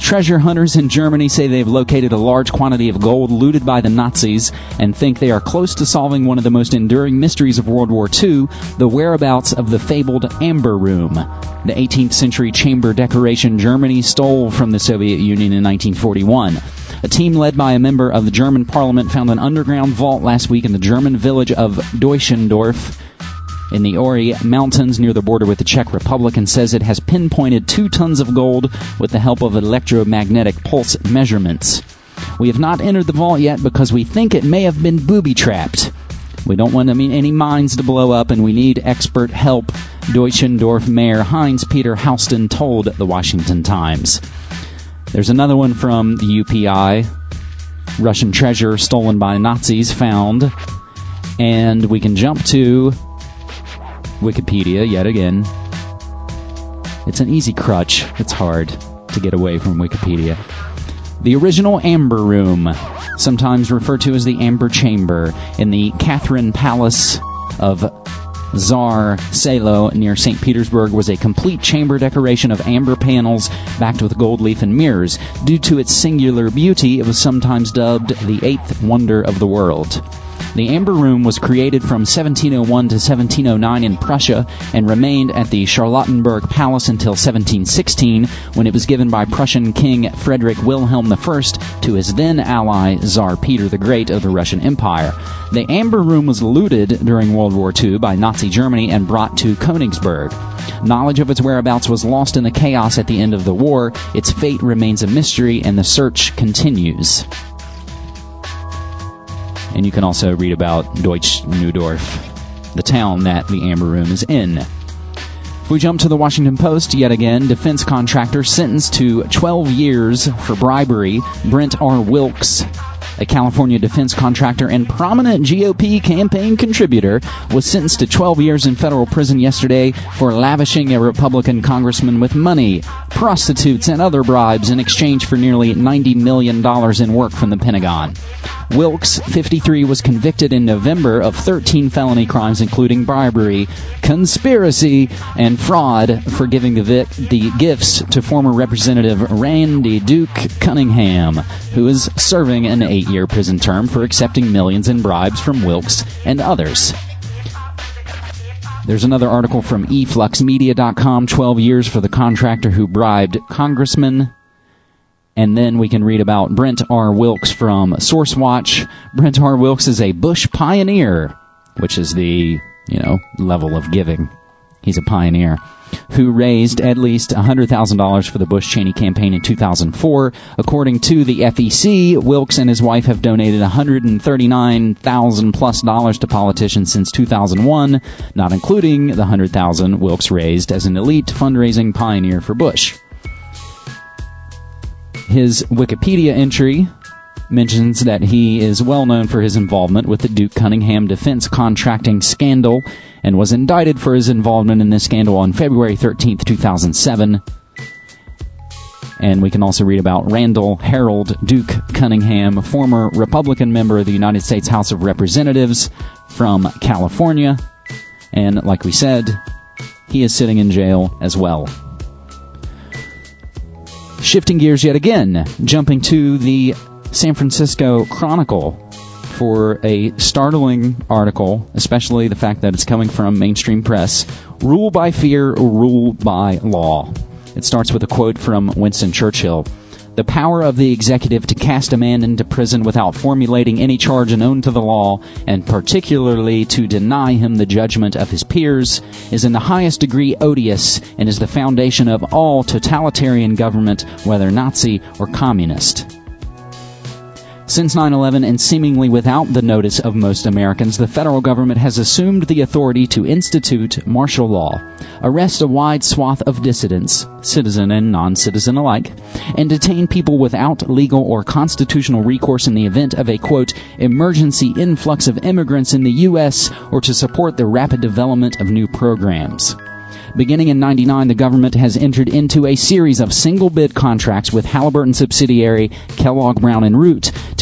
Treasure hunters in Germany say they've located a large quantity of gold looted by the Nazis and think they are close to solving one of the most enduring mysteries of World War Two, the whereabouts of the fabled Amber Room, the eighteenth century chamber decoration Germany stole from the Soviet Union in nineteen forty-one. A team led by a member of the German parliament found an underground vault last week in the German village of Deutschendorf in the Ori Mountains near the border with the Czech Republic, and says it has pinpointed two tons of gold with the help of electromagnetic pulse measurements. We have not entered the vault yet because we think it may have been booby-trapped. We don't want I mean, any mines to blow up, and we need expert help, Deutschendorf Mayor Heinz-Peter Houston told the Washington Times. There's another one from the U P I. Russian treasure stolen by Nazis found. And we can jump to Wikipedia yet again. It's an easy crutch. It's hard to get away from Wikipedia. The original Amber Room, sometimes referred to as the Amber Chamber, in the Catherine Palace of Tsar Selo near Saint Petersburg, was a complete chamber decoration of amber panels backed with gold leaf and mirrors. Due to its singular beauty, it was sometimes dubbed the eighth wonder of the world. The Amber Room was created from seventeen oh one to seventeen oh nine in Prussia and remained at the Charlottenburg Palace until seventeen sixteen, when it was given by Prussian King Frederick Wilhelm the First to his then ally Tsar Peter the Great of the Russian Empire. The Amber Room was looted during World War Two by Nazi Germany and brought to Königsberg. Knowledge of its whereabouts was lost in the chaos at the end of the war. Its fate remains a mystery, and the search continues. And you can also read about Deutsch-Neudorf, the town that the Amber Room is in. If we jump to the Washington Post, yet again, defense contractor sentenced to twelve years for bribery. Brent R. Wilkes, a California defense contractor and prominent G O P campaign contributor, was sentenced to twelve years in federal prison yesterday for lavishing a Republican congressman with money, prostitutes, and other bribes in exchange for nearly ninety million dollars in work from the Pentagon. Wilkes, fifty-three, was convicted in November of thirteen felony crimes, including bribery, conspiracy, and fraud for giving the, vic- the gifts to former Representative Randy Duke Cunningham, who is serving an eight-year prison term for accepting millions in bribes from Wilkes and others. There's another article from e flux media dot com, twelve years for the contractor who bribed congressmen. And then we can read about Brent R. Wilkes from SourceWatch. Brent R. Wilkes is a Bush pioneer, which is the, you know, level of giving. He's a pioneer who raised at least one hundred thousand dollars for the Bush-Cheney campaign in two thousand four. According to the F E C, Wilkes and his wife have donated one hundred thirty-nine thousand dollars plus dollars to politicians since two thousand one, not including the one hundred thousand dollars Wilkes raised as an elite fundraising pioneer for Bush. His Wikipedia entry mentions that he is well known for his involvement with the Duke Cunningham defense contracting scandal and was indicted for his involvement in this scandal on February thirteenth, two thousand seven. And we can also read about Randall Harold Duke Cunningham, former Republican member of the United States House of Representatives from California. And like we said, he is sitting in jail as well. Shifting gears yet again, jumping to the San Francisco Chronicle for a startling article, especially the fact that it's coming from mainstream press. Rule by fear, rule by law. It starts with a quote from Winston Churchill. The power of the executive to cast a man into prison without formulating any charge known to the law, and particularly to deny him the judgment of his peers, is in the highest degree odious and is the foundation of all totalitarian government, whether Nazi or communist. Since nine eleven, and seemingly without the notice of most Americans, the federal government has assumed the authority to institute martial law, arrest a wide swath of dissidents, citizen and non-citizen alike, and detain people without legal or constitutional recourse in the event of a, quote, emergency influx of immigrants in the U S or to support the rapid development of new programs. Beginning in ninety-nine, the government has entered into a series of single-bid contracts with Halliburton subsidiary Kellogg Brown and Root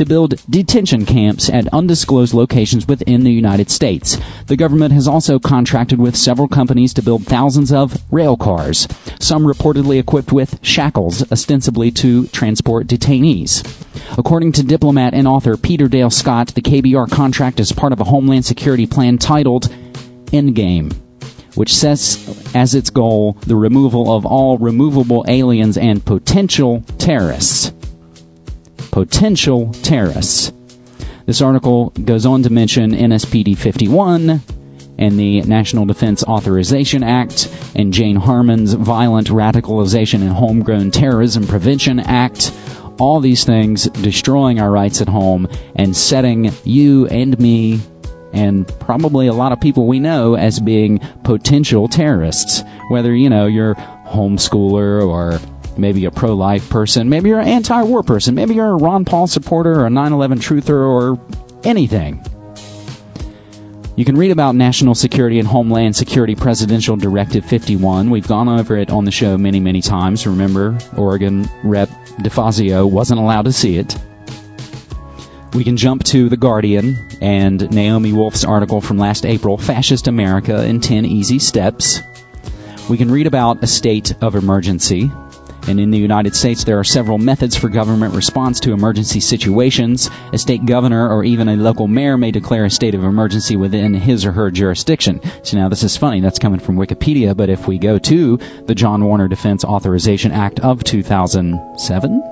to build detention camps at undisclosed locations within the United States. The government has also contracted with several companies to build thousands of rail cars, some reportedly equipped with shackles, ostensibly to transport detainees. According to diplomat and author Peter Dale Scott, the K B R contract is part of a Homeland Security plan titled Endgame, which sets as its goal the removal of all removable aliens and potential terrorists. Potential terrorists. This article goes on to mention N S P D fifty-one and the National Defense Authorization Act and Jane Harmon's Violent Radicalization and Homegrown Terrorism Prevention Act. All these things destroying our rights at home and setting you and me and probably a lot of people we know as being potential terrorists. Whether, you know, you're a homeschooler or maybe a pro-life person, maybe you're an anti-war person, maybe you're a Ron Paul supporter or a nine eleven truther or anything. You can read about National Security and Homeland Security Presidential Directive fifty-one. We've gone over it on the show many, many times. Remember, Oregon Rep DeFazio wasn't allowed to see it. We can jump to The Guardian and Naomi Wolf's article from last April, Fascist America in ten Easy Steps. We can read about a state of emergency. And in the United States, there are several methods for government response to emergency situations. A state governor or even a local mayor may declare a state of emergency within his or her jurisdiction. So now this is funny. That's coming from Wikipedia. But if we go to the John Warner Defense Authorization Act of two thousand seven,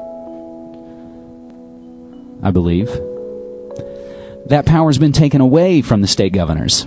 I believe, that power's been taken away from the state governors.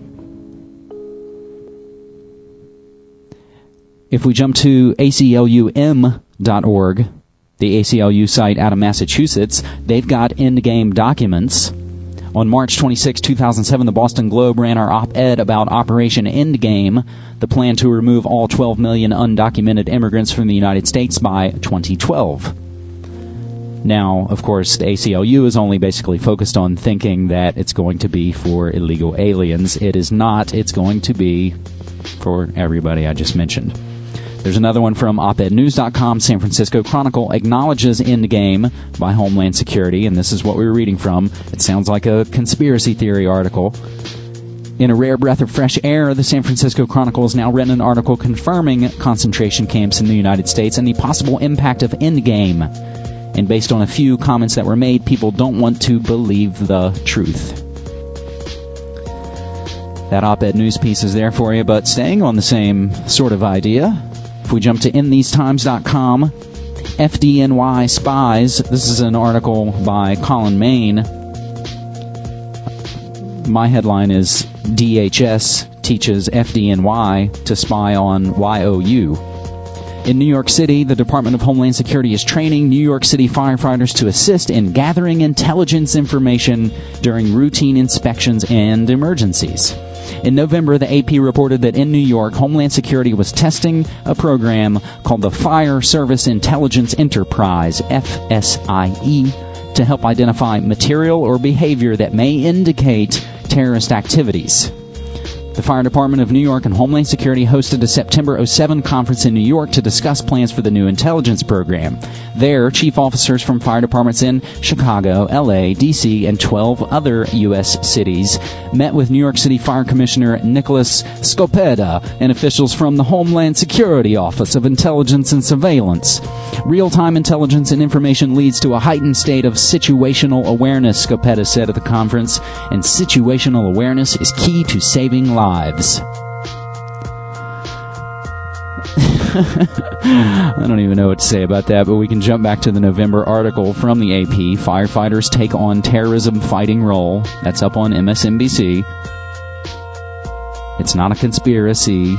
If we jump to A C L U M dot org, the A C L U site out of Massachusetts, they've got endgame documents. On March twenty-sixth, two thousand seven, the Boston Globe ran our op-ed about Operation Endgame, the plan to remove all twelve million undocumented immigrants from the United States by twenty twelve. Now, of course, the A C L U is only basically focused on thinking that it's going to be for illegal aliens. It is not. It's going to be for everybody I just mentioned. There's another one from op ed news dot com. San Francisco Chronicle acknowledges endgame by Homeland Security, and this is what we were reading from. It sounds like a conspiracy theory article. In a rare breath of fresh air, the San Francisco Chronicle has now written an article confirming concentration camps in the United States and the possible impact of endgame. And based on a few comments that were made, people don't want to believe the truth. That op-ed news piece is there for you, but staying on the same sort of idea, if we jump to in these times dot com, F D N Y spies. This is an article by Colin Main. My headline is D H S teaches F D N Y to spy on Y O U. In New York City, the Department of Homeland Security is training New York City firefighters to assist in gathering intelligence information during routine inspections and emergencies. In November, the A P reported that in New York, Homeland Security was testing a program called the Fire Service Intelligence Enterprise, F S I E, to help identify material or behavior that may indicate terrorist activities. The Fire Department of New York and Homeland Security hosted a September oh seven conference in New York to discuss plans for the new intelligence program. There, chief officers from fire departments in Chicago, L A, D C, and twelve other U S cities met with New York City Fire Commissioner Nicholas Scopetta and officials from the Homeland Security Office of Intelligence and Surveillance. Real-time intelligence and information leads to a heightened state of situational awareness, Scopetta said at the conference, and situational awareness is key to saving lives. I don't even know what to say about that, but we can jump back to the November article from the A P. Firefighters take on terrorism fighting role. That's up on M S N B C. It's not a conspiracy.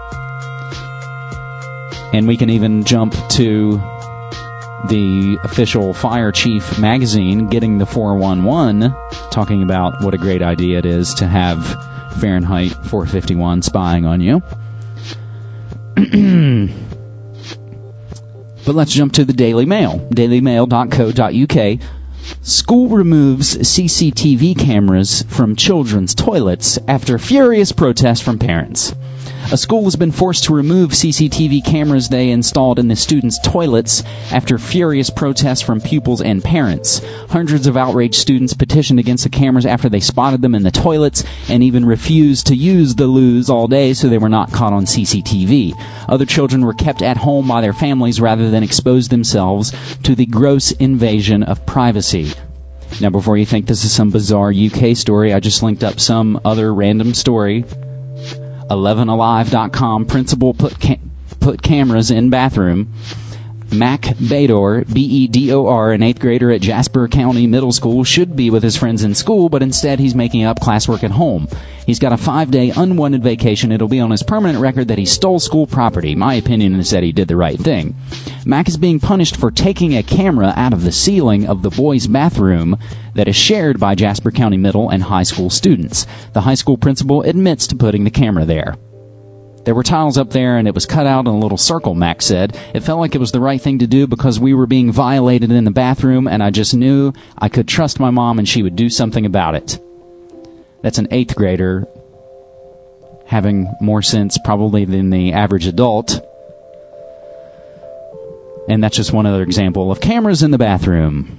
And we can even jump to the official Fire Chief magazine, Getting the four one one, talking about what a great idea it is to have Fahrenheit four fifty-one spying on you. But let's jump to the Daily Mail, daily mail dot co dot U K. School removes C C T V cameras from children's toilets after furious protest from parents. A school has been forced to remove C C T V cameras they installed in the students' toilets after furious protests from pupils and parents. Hundreds of outraged students petitioned against the cameras after they spotted them in the toilets and even refused to use the loos all day so they were not caught on C C T V. Other children were kept at home by their families rather than expose themselves to the gross invasion of privacy. Now, before you think this is some bizarre U K story, I just linked up some other random story. eleven alive dot com, principal put ca- put cameras in bathroom. Mac Bedor, B E D O R, an eighth grader at Jasper County Middle School, should be with his friends in school, but instead he's making up classwork at home. He's got a five-day unwanted vacation. It'll be on his permanent record that he stole school property. My opinion is that he did the right thing. Mac is being punished for taking a camera out of the ceiling of the boys' bathroom that is shared by Jasper County Middle and high school students. The high school principal admits to putting the camera there. There were tiles up there, and it was cut out in a little circle, Mac said. It felt like it was the right thing to do because we were being violated in the bathroom, and I just knew I could trust my mom and she would do something about it. That's an eighth grader having more sense probably than the average adult. And that's just one other example of cameras in the bathroom.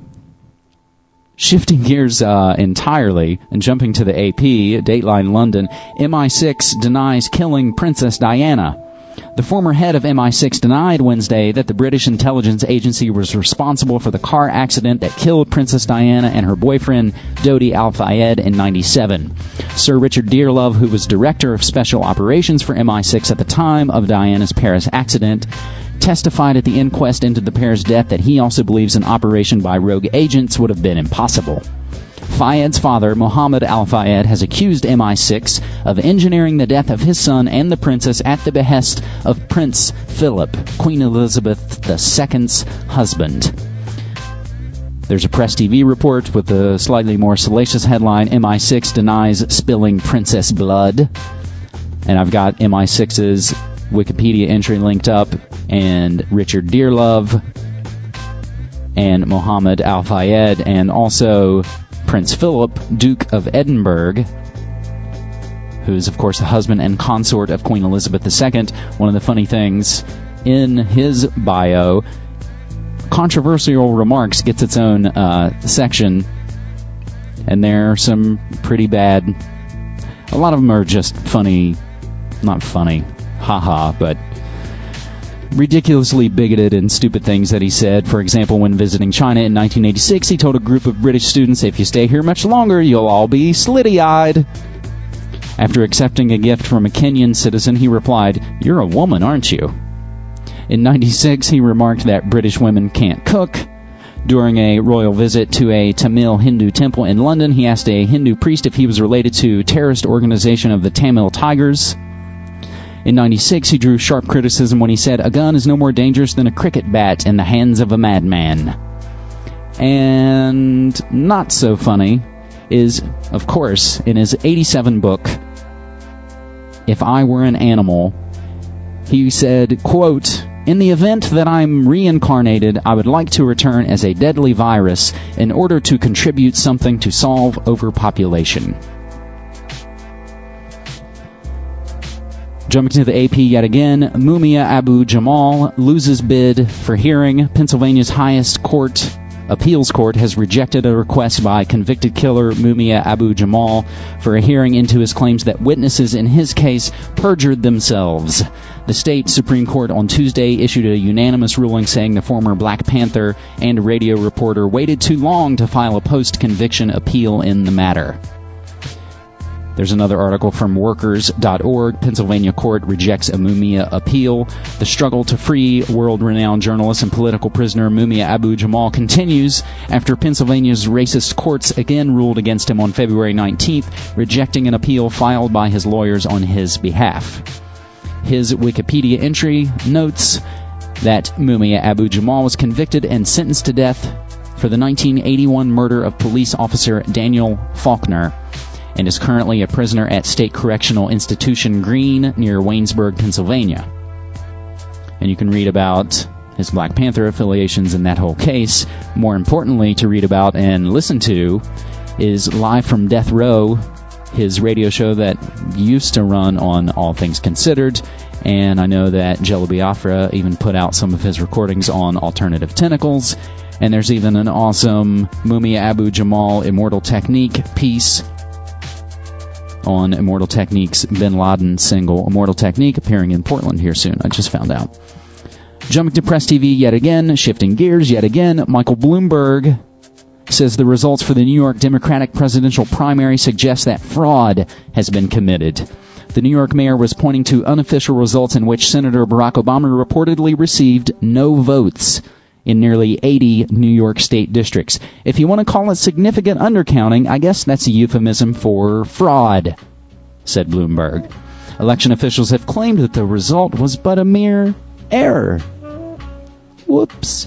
Shifting gears uh, entirely and jumping to the A P, Dateline London, M I six denies killing Princess Diana. The former head of M I six denied Wednesday that the British intelligence agency was responsible for the car accident that killed Princess Diana and her boyfriend, Dodi Al-Fayed, in ninety-seven. Sir Richard Dearlove, who was director of special operations for M I six at the time of Diana's Paris accident, testified at the inquest into the pair's death that he also believes an operation by rogue agents would have been impossible. Fayed's father, Mohammed Al-Fayed, has accused M I six of engineering the death of his son and the princess at the behest of Prince Philip, Queen Elizabeth the Second's husband. There's a Press T V report with a slightly more salacious headline, M I six denies spilling princess blood. And I've got M I six's Wikipedia entry linked up, and Richard Dearlove, and Mohammed Al-Fayed, and also Prince Philip, Duke of Edinburgh, who is, of course, the husband and consort of Queen Elizabeth the Second. One of the funny things in his bio, controversial remarks gets its own uh, section, and there are some pretty bad, a lot of them are just funny, not funny, haha, but ridiculously bigoted and stupid things that he said. For example, when visiting China in nineteen eighty-six, he told a group of British students, if you stay here much longer, you'll all be slitty-eyed. After accepting a gift from a Kenyan citizen, he replied, you're a woman, aren't you? In ninety-six, he remarked that British women can't cook. During a royal visit to a Tamil Hindu temple in London, he asked a Hindu priest if he was related to terrorist organization of the Tamil Tigers. In ninety-six, he drew sharp criticism when he said, a gun is no more dangerous than a cricket bat in the hands of a madman. And not so funny is, of course, in his eighty-seven book, If I Were an Animal, he said, quote, in the event that I'm reincarnated, I would like to return as a deadly virus in order to contribute something to solve overpopulation. Jumping to the A P yet again, Mumia Abu-Jamal loses bid for hearing. Pennsylvania's highest court, appeals court, has rejected a request by convicted killer Mumia Abu-Jamal for a hearing into his claims that witnesses in his case perjured themselves. The state Supreme Court on Tuesday issued a unanimous ruling saying the former Black Panther and radio reporter waited too long to file a post-conviction appeal in the matter. There's another article from workers dot org. Pennsylvania court rejects a Mumia appeal. The struggle to free world-renowned journalist and political prisoner Mumia Abu-Jamal continues after Pennsylvania's racist courts again ruled against him on February nineteenth, rejecting an appeal filed by his lawyers on his behalf. His Wikipedia entry notes that Mumia Abu-Jamal was convicted and sentenced to death for the nineteen eighty-one murder of police officer Daniel Faulkner, and is currently a prisoner at State Correctional Institution Green near Waynesburg, Pennsylvania. And you can read about his Black Panther affiliations in that whole case. More importantly, to read about and listen to is Live from Death Row, his radio show that used to run on All Things Considered. And I know that Jello Biafra even put out some of his recordings on Alternative Tentacles. And there's even an awesome Mumia Abu Jamal Immortal Technique piece on Immortal Technique's Bin Laden single, Immortal Technique, appearing in Portland here soon. I just found out. Jumping to Press T V yet again, shifting gears yet again, Michael Bloomberg says the results for the New York Democratic presidential primary suggest that fraud has been committed. The New York mayor was pointing to unofficial results in which Senator Barack Obama reportedly received no votes in nearly eighty New York state districts. If you want to call it significant undercounting, I guess that's a euphemism for fraud, said Bloomberg. Election officials have claimed that the result was but a mere error. Whoops.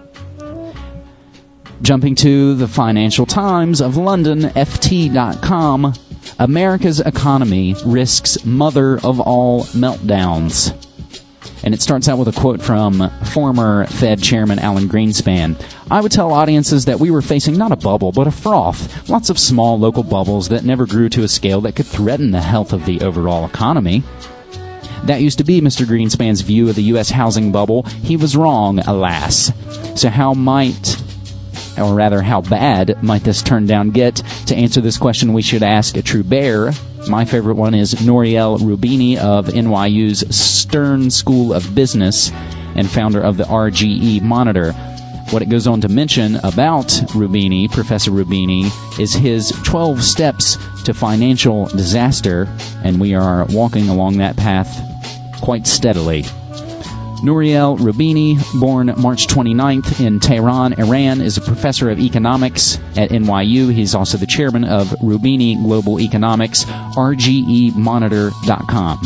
Jumping to the Financial Times of London, F T dot com, America's economy risks mother of all meltdowns. And it starts out with a quote from former Fed Chairman Alan Greenspan. I would tell audiences that we were facing not a bubble, but a froth. Lots of small local bubbles that never grew to a scale that could threaten the health of the overall economy. That used to be Mister Greenspan's view of the U S housing bubble. He was wrong, alas. So how might, or rather how bad, might this turn down get? To answer this question, we should ask a true bear. My favorite one is Nouriel Roubini of N Y U's Stern School of Business and founder of the R G E Monitor. What it goes on to mention about Roubini, Professor Roubini, is his twelve steps to financial disaster, and we are walking along that path quite steadily. Nouriel Roubini, born March twenty-ninth in Tehran, Iran, is a professor of economics at N Y U. He's also the chairman of Roubini Global Economics, R G E Monitor dot com.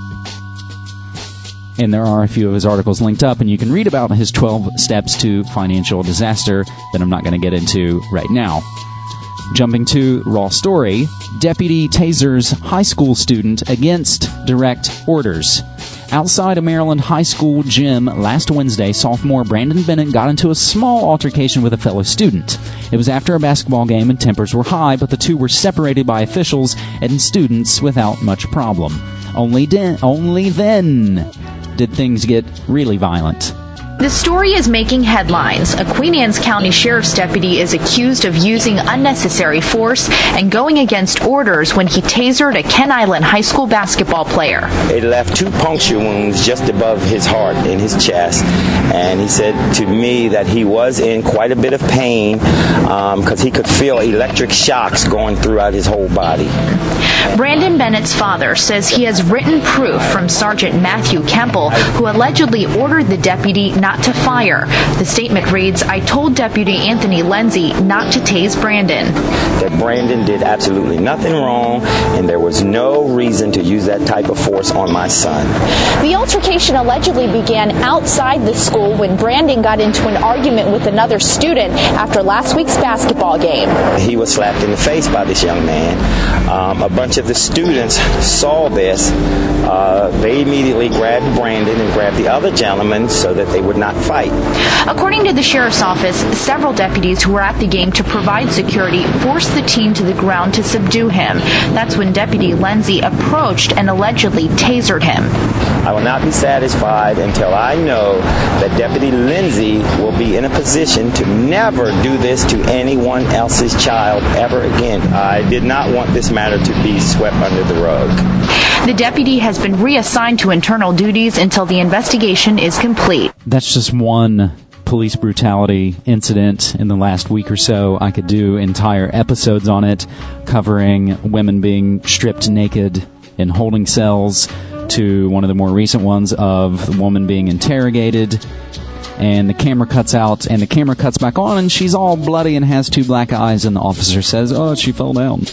And there are a few of his articles linked up, and you can read about his twelve steps to financial disaster that I'm not going to get into right now. Jumping to Raw Story, deputy tasers high school student against direct orders. Outside a Maryland high school gym last Wednesday, sophomore Brandon Bennett got into a small altercation with a fellow student. It was after a basketball game and tempers were high, but the two were separated by officials and students without much problem. Only, de- only then did things get really violent. The story is making headlines. A Queen Anne's County Sheriff's deputy is accused of using unnecessary force and going against orders when he tasered a Ken Island high school basketball player. It left two puncture wounds just above his heart, in his chest, and he said to me that he was in quite a bit of pain because um, he could feel electric shocks going throughout his whole body. Brandon Bennett's father says he has written proof from Sergeant Matthew Kemple, who allegedly ordered the deputy not to fire. The statement reads, I told Deputy Anthony Lindsay not to tase Brandon. That Brandon did absolutely nothing wrong, and there was no reason to use that type of force on my son. The altercation allegedly began outside the school when Brandon got into an argument with another student after last week's basketball game. He was slapped in the face by this young man. Um, a bunch of the students saw this. Uh, they immediately grabbed Brandon and grabbed the other gentleman so that they would not fight. According to the sheriff's office, several deputies who were at the game to provide security forced the teen to the ground to subdue him. That's when Deputy Lindsay approached and allegedly tasered him. I will not be satisfied until I know that Deputy Lindsay will be in a position to never do this to anyone else's child ever again. I did not want this matter to be swept under the rug. The deputy has been reassigned to internal duties until the investigation is complete. That's just one police brutality incident in the last week or so. I could do entire episodes on it, covering women being stripped naked in holding cells, to one of the more recent ones of the woman being interrogated, and the camera cuts out, and the camera cuts back on, and she's all bloody and has two black eyes, and the officer says, oh, she fell down.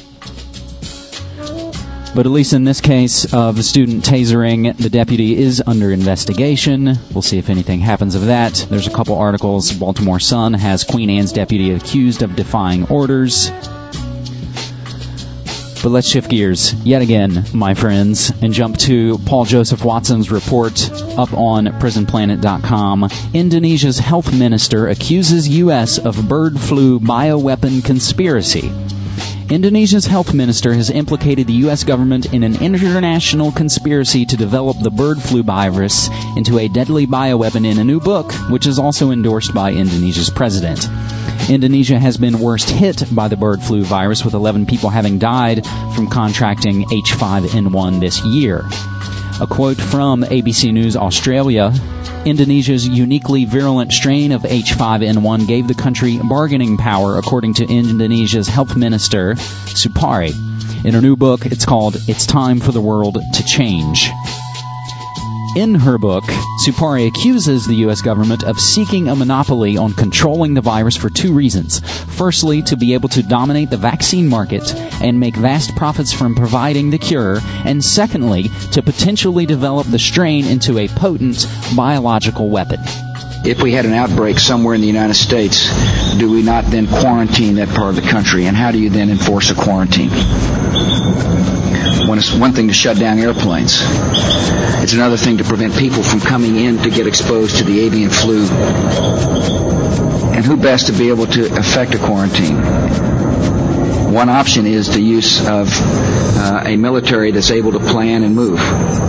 But at least in this case of the student tasering, the deputy is under investigation. We'll see if anything happens of that. There's a couple articles. Baltimore Sun has Queen Anne's deputy accused of defying orders. But let's shift gears yet again, my friends, and jump to Paul Joseph Watson's report up on prison planet dot com. Indonesia's health minister accuses U S of bird flu bioweapon conspiracy. Indonesia's health minister has implicated the U S government in an international conspiracy to develop the bird flu virus into a deadly bioweapon in a new book, which is also endorsed by Indonesia's president. Indonesia has been worst hit by the bird flu virus, with eleven people having died from contracting H five N one this year. A quote from A B C News Australia: Indonesia's uniquely virulent strain of H five N one gave the country bargaining power, according to Indonesia's health minister, Supari. In her new book, it's called It's Time for the World to Change. In her book, Supari accuses the U S government of seeking a monopoly on controlling the virus for two reasons. Firstly, to be able to dominate the vaccine market and make vast profits from providing the cure, and secondly, to potentially develop the strain into a potent biological weapon. If we had an outbreak somewhere in the United States, do we not then quarantine that part of the country? And how do you then enforce a quarantine? When it's one thing to shut down airplanes, it's another thing to prevent people from coming in to get exposed to the avian flu. And who best to be able to effect a quarantine? One option is the use of uh, a military that's able to plan and move.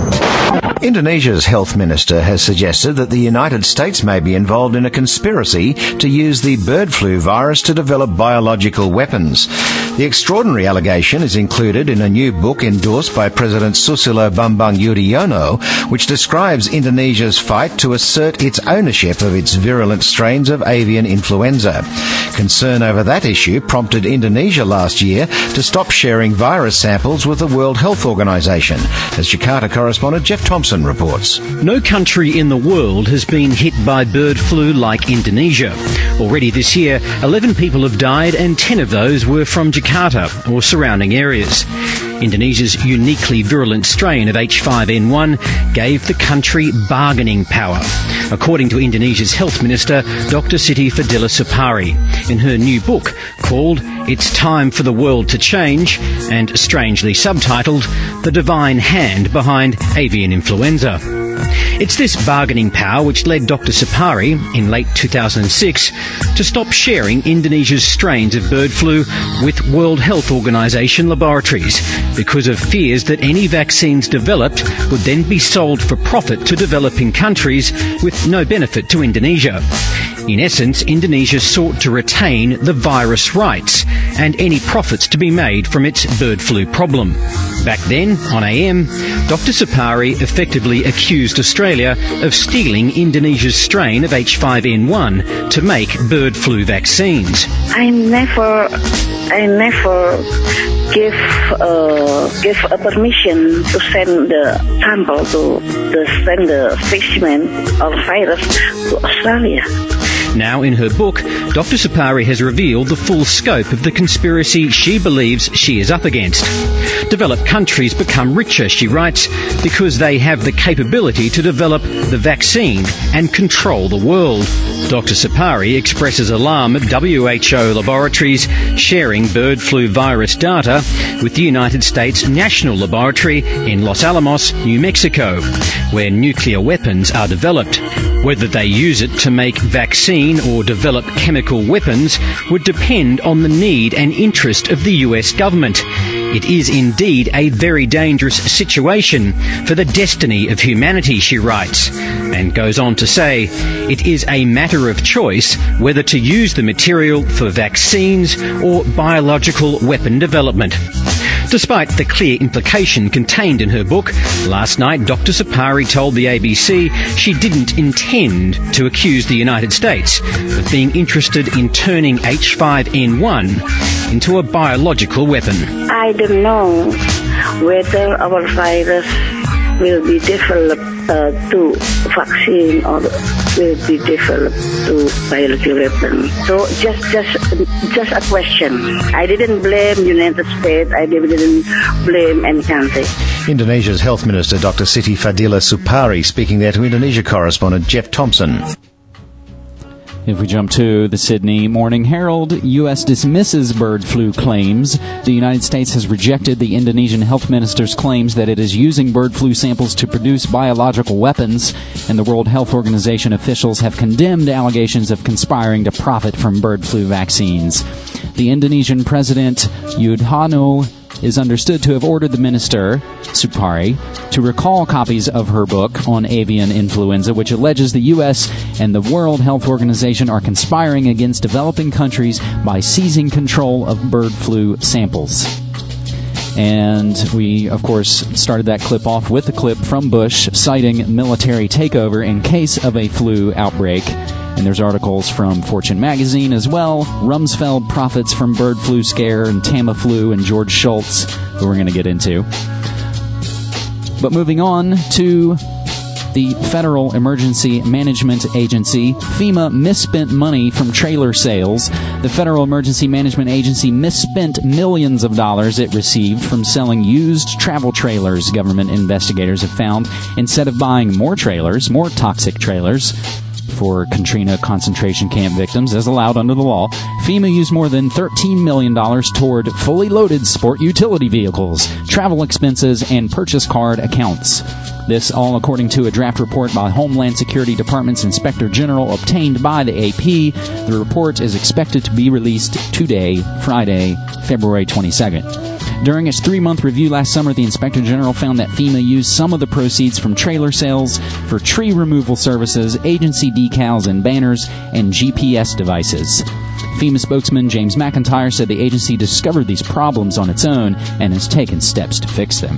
Indonesia's health minister has suggested that the United States may be involved in a conspiracy to use the bird flu virus to develop biological weapons. The extraordinary allegation is included in a new book endorsed by President Susilo Bambang Yudhoyono, which describes Indonesia's fight to assert its ownership of its virulent strains of avian influenza. Concern over that issue prompted Indonesia last year to stop sharing virus samples with the World Health Organization, as Jakarta correspondent Jeff Thompson reports. No country in the world has been hit by bird flu like Indonesia. Already this year, eleven people have died and ten of those were from Jakarta or surrounding areas. Indonesia's uniquely virulent strain of H five N one gave the country bargaining power, according to Indonesia's health minister, Doctor Siti Fadila Supari, in her new book called It's Time for the World to Change, and strangely subtitled The Divine Hand Behind Avian Influenza. It's this bargaining power which led Doctor Supari, in late two thousand six, to stop sharing Indonesia's strains of bird flu with World Health Organization laboratories because of fears that any vaccines developed would then be sold for profit to developing countries with no benefit to Indonesia. In essence, Indonesia sought to retain the virus rights and any profits to be made from its bird flu problem. Back then, on A M, Doctor Supari effectively accused Australia of stealing Indonesia's strain of H five N one to make bird flu vaccines. I never, I never give uh, give a permission to send the sample to the send the specimen of virus to Australia. Now, in her book, Doctor Supari has revealed the full scope of the conspiracy she believes she is up against. Developed countries become richer, she writes, because they have the capability to develop the vaccine and control the world. Doctor Supari expresses alarm at W H O laboratories sharing bird flu virus data with the United States National Laboratory in Los Alamos, New Mexico, where nuclear weapons are developed. Whether they use it to make vaccine or develop chemical weapons would depend on the need and interest of the U S government. It is indeed a very dangerous situation for the destiny of humanity, she writes, and goes on to say, it is a matter of choice whether to use the material for vaccines or biological weapon development. Despite the clear implication contained in her book, last night Doctor Supari told the A B C she didn't intend to accuse the United States of being interested in turning H five N one into a biological weapon. I don't know whether our virus will be developed uh, to vaccine or will be developed to biological weapon. So just just just a question. I didn't blame United States. I didn't blame any country. Indonesia's Health Minister Doctor Siti Fadila Supari speaking there to Indonesia correspondent Jeff Thompson. If we jump to the Sydney Morning Herald, U S dismisses bird flu claims. The United States has rejected the Indonesian health minister's claims that it is using bird flu samples to produce biological weapons, and the World Health Organization officials have condemned allegations of conspiring to profit from bird flu vaccines. The Indonesian President Yudhoyono is understood to have ordered the minister, Supari, to recall copies of her book on avian influenza, which alleges the U S and the World Health Organization are conspiring against developing countries by seizing control of bird flu samples. And we, of course, started that clip off with a clip from Bush citing military takeover in case of a flu outbreak. And there's articles from Fortune magazine as well. Rumsfeld profits from bird flu scare and Tamiflu and George Shultz, who we're going to get into. But moving on to the Federal Emergency Management Agency, FEMA misspent money from trailer sales. The Federal Emergency Management Agency misspent millions of dollars it received from selling used travel trailers, government investigators have found, instead of buying more trailers, more toxic trailers, for Katrina concentration camp victims, as allowed under the law. FEMA used more than thirteen million dollars toward fully loaded sport utility vehicles, travel expenses, and purchase card accounts. This all according to a draft report by Homeland Security Department's Inspector General obtained by the A P. The report is expected to be released today, Friday, February twenty-second. During its three-month review last summer, the Inspector General found that FEMA used some of the proceeds from trailer sales for tree removal services, agency decals and banners, and G P S devices. FEMA spokesman James McIntyre said the agency discovered these problems on its own and has taken steps to fix them.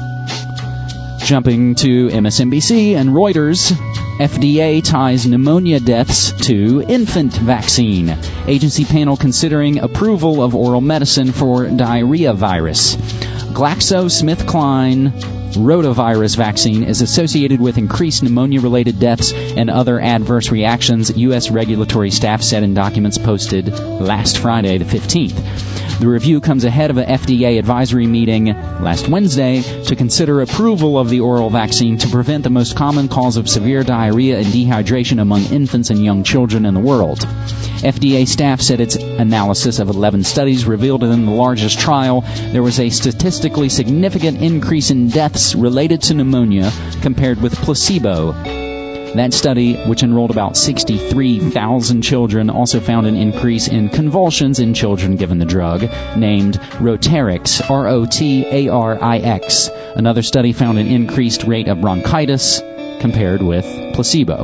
Jumping to M S N B C and Reuters, F D A ties pneumonia deaths to infant vaccine. Agency panel considering approval of oral medicine for diarrhea virus. GlaxoSmithKline rotavirus vaccine is associated with increased pneumonia-related deaths and other adverse reactions, U S regulatory staff said in documents posted last Friday, the fifteenth. The review comes ahead of an F D A advisory meeting last Wednesday to consider approval of the oral vaccine to prevent the most common cause of severe diarrhea and dehydration among infants and young children in the world. F D A staff said its analysis of eleven studies revealed that in the largest trial, there was a statistically significant increase in deaths related to pneumonia compared with placebo. That study, which enrolled about sixty-three thousand children, also found an increase in convulsions in children given the drug, named Rotarix, R O T A R I X. Another study found an increased rate of bronchitis compared with placebo.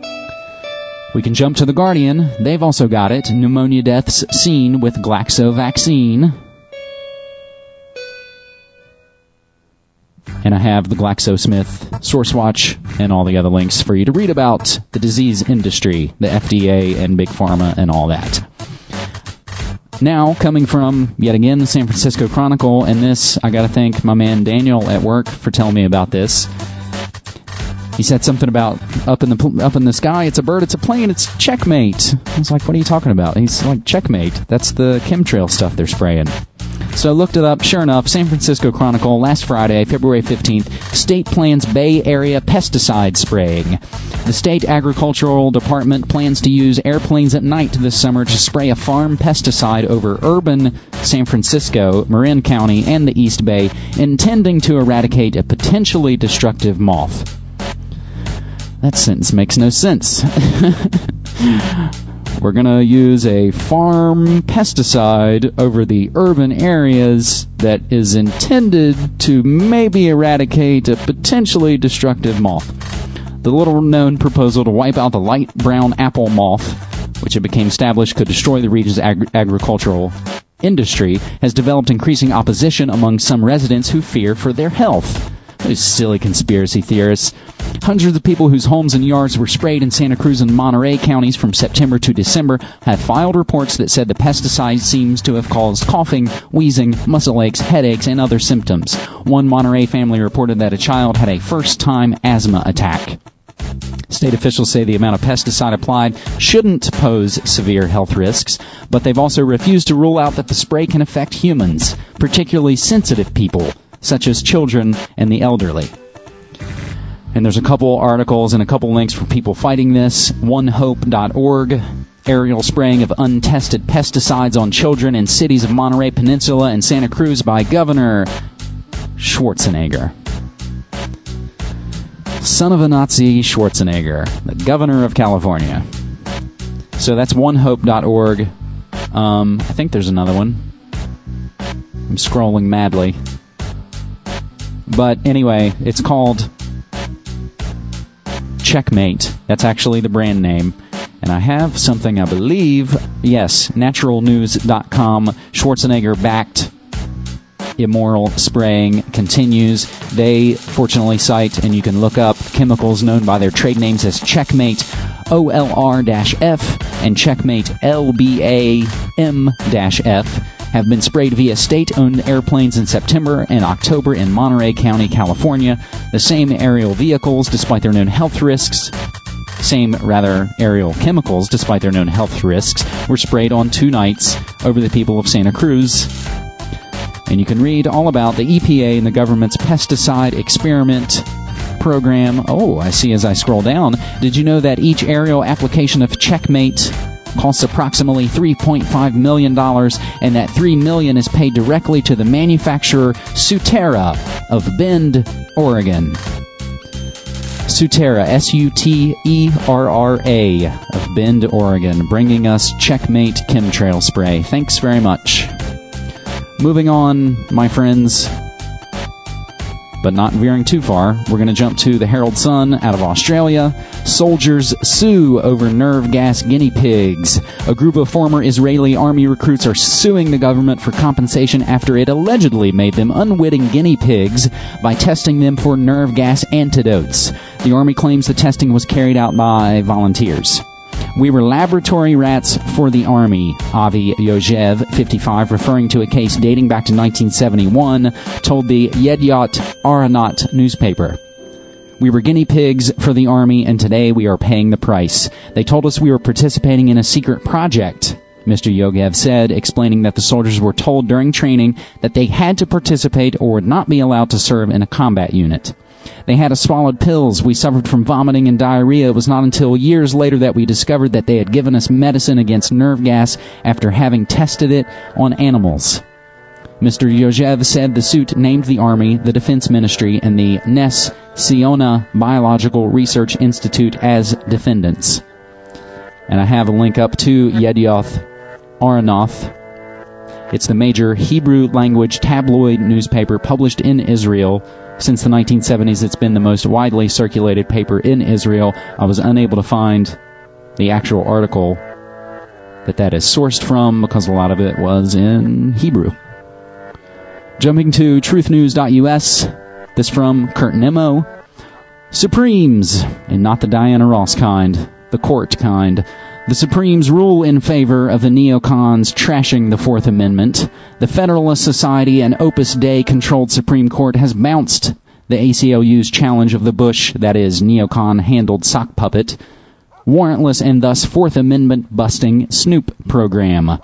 We can jump to The Guardian. They've also got it. Pneumonia deaths seen with Glaxo vaccine. And I have the GlaxoSmith Source Watch and all the other links for you to read about the disease industry, the F D A and Big Pharma and all that. Now, coming from, yet again, the San Francisco Chronicle, and this, I gotta thank my man Daniel at work for telling me about this. He said something about up in the up in the sky, it's a bird, it's a plane, it's checkmate. I was like, what are you talking about? He's like, checkmate. That's the chemtrail stuff they're spraying. So I looked it up. Sure enough, San Francisco Chronicle, last Friday, February fifteenth, state plans Bay Area pesticide spraying. The state agricultural department plans to use airplanes at night this summer to spray a farm pesticide over urban San Francisco, Marin County, and the East Bay, intending to eradicate a potentially destructive moth. That sentence makes no sense. We're going to use a farm pesticide over the urban areas that is intended to maybe eradicate a potentially destructive moth. The little-known proposal to wipe out the light brown apple moth, which it became established could destroy the region's ag- agricultural industry, has developed increasing opposition among some residents who fear for their health. Those silly conspiracy theorists. Hundreds of people whose homes and yards were sprayed in Santa Cruz and Monterey counties from September to December have filed reports that said the pesticide seems to have caused coughing, wheezing, muscle aches, headaches, and other symptoms. One Monterey family reported that a child had a first-time asthma attack. State officials say the amount of pesticide applied shouldn't pose severe health risks, but they've also refused to rule out that the spray can affect humans, particularly sensitive people, such as children and the elderly. And there's a couple articles and a couple links for people fighting this. one hope dot org, aerial spraying of untested pesticides on children in cities of Monterey Peninsula and Santa Cruz by Governor Schwarzenegger. Son of a Nazi Schwarzenegger, the governor of California. So that's one hope dot org. Um, I think there's another one. I'm scrolling madly. But anyway, it's called Checkmate. That's actually the brand name. And I have something, I believe, yes, natural news dot com, Schwarzenegger-backed immoral spraying continues. They fortunately cite, and you can look up, chemicals known by their trade names as Checkmate O L R F and Checkmate L B A M F have been sprayed via state-owned airplanes in September and October in Monterey County, California. The same aerial vehicles, despite their known health risks, same, rather, aerial chemicals, despite their known health risks, were sprayed on two nights over the people of Santa Cruz. And you can read all about the E P A and the government's pesticide experiment program. Oh, I see as I scroll down. Did you know that each aerial application of Checkmate costs approximately three point five million dollars, and that three million dollars is paid directly to the manufacturer Suterra of Bend, Oregon. Suterra, S U T E R R A, of Bend, Oregon, bringing us Checkmate chemtrail spray. Thanks very much. Moving on, my friends, but not veering too far, we're going to jump to the Herald Sun out of Australia. Soldiers sue over nerve gas guinea pigs. A group of former Israeli army recruits are suing the government for compensation after it allegedly made them unwitting guinea pigs by testing them for nerve gas antidotes. The army claims the testing was carried out by volunteers. We were laboratory rats for the Army, Avi Yojev, fifty-five, referring to a case dating back to nineteen seventy-one, told the Yediot Aronot newspaper. We were guinea pigs for the Army, and today we are paying the price. They told us we were participating in a secret project, Mister Yogev said, explaining that the soldiers were told during training that they had to participate or would not be allowed to serve in a combat unit. They had us swallowed pills. We suffered from vomiting and diarrhea. It was not until years later that we discovered that they had given us medicine against nerve gas after having tested it on animals. Mister Yojev said the suit named the Army, the Defense Ministry, and the Ness Siona Biological Research Institute as defendants. And I have a link up to Yedioth Aronoth. It's the major Hebrew language tabloid newspaper published in Israel. Since the nineteen seventies, it's been the most widely circulated paper in Israel. I was unable to find the actual article that that is sourced from because a lot of it was in Hebrew. Jumping to truth news dot U S, this from Kurt Nimmo. Supremes, and not the Diana Ross kind, the court kind. The Supremes rule in favor of the neocons trashing the Fourth Amendment. The Federalist Society and Opus Dei-controlled Supreme Court has bounced the A C L U's challenge of the Bush, that is, neocon-handled sock puppet, warrantless and thus Fourth Amendment-busting Snoop program.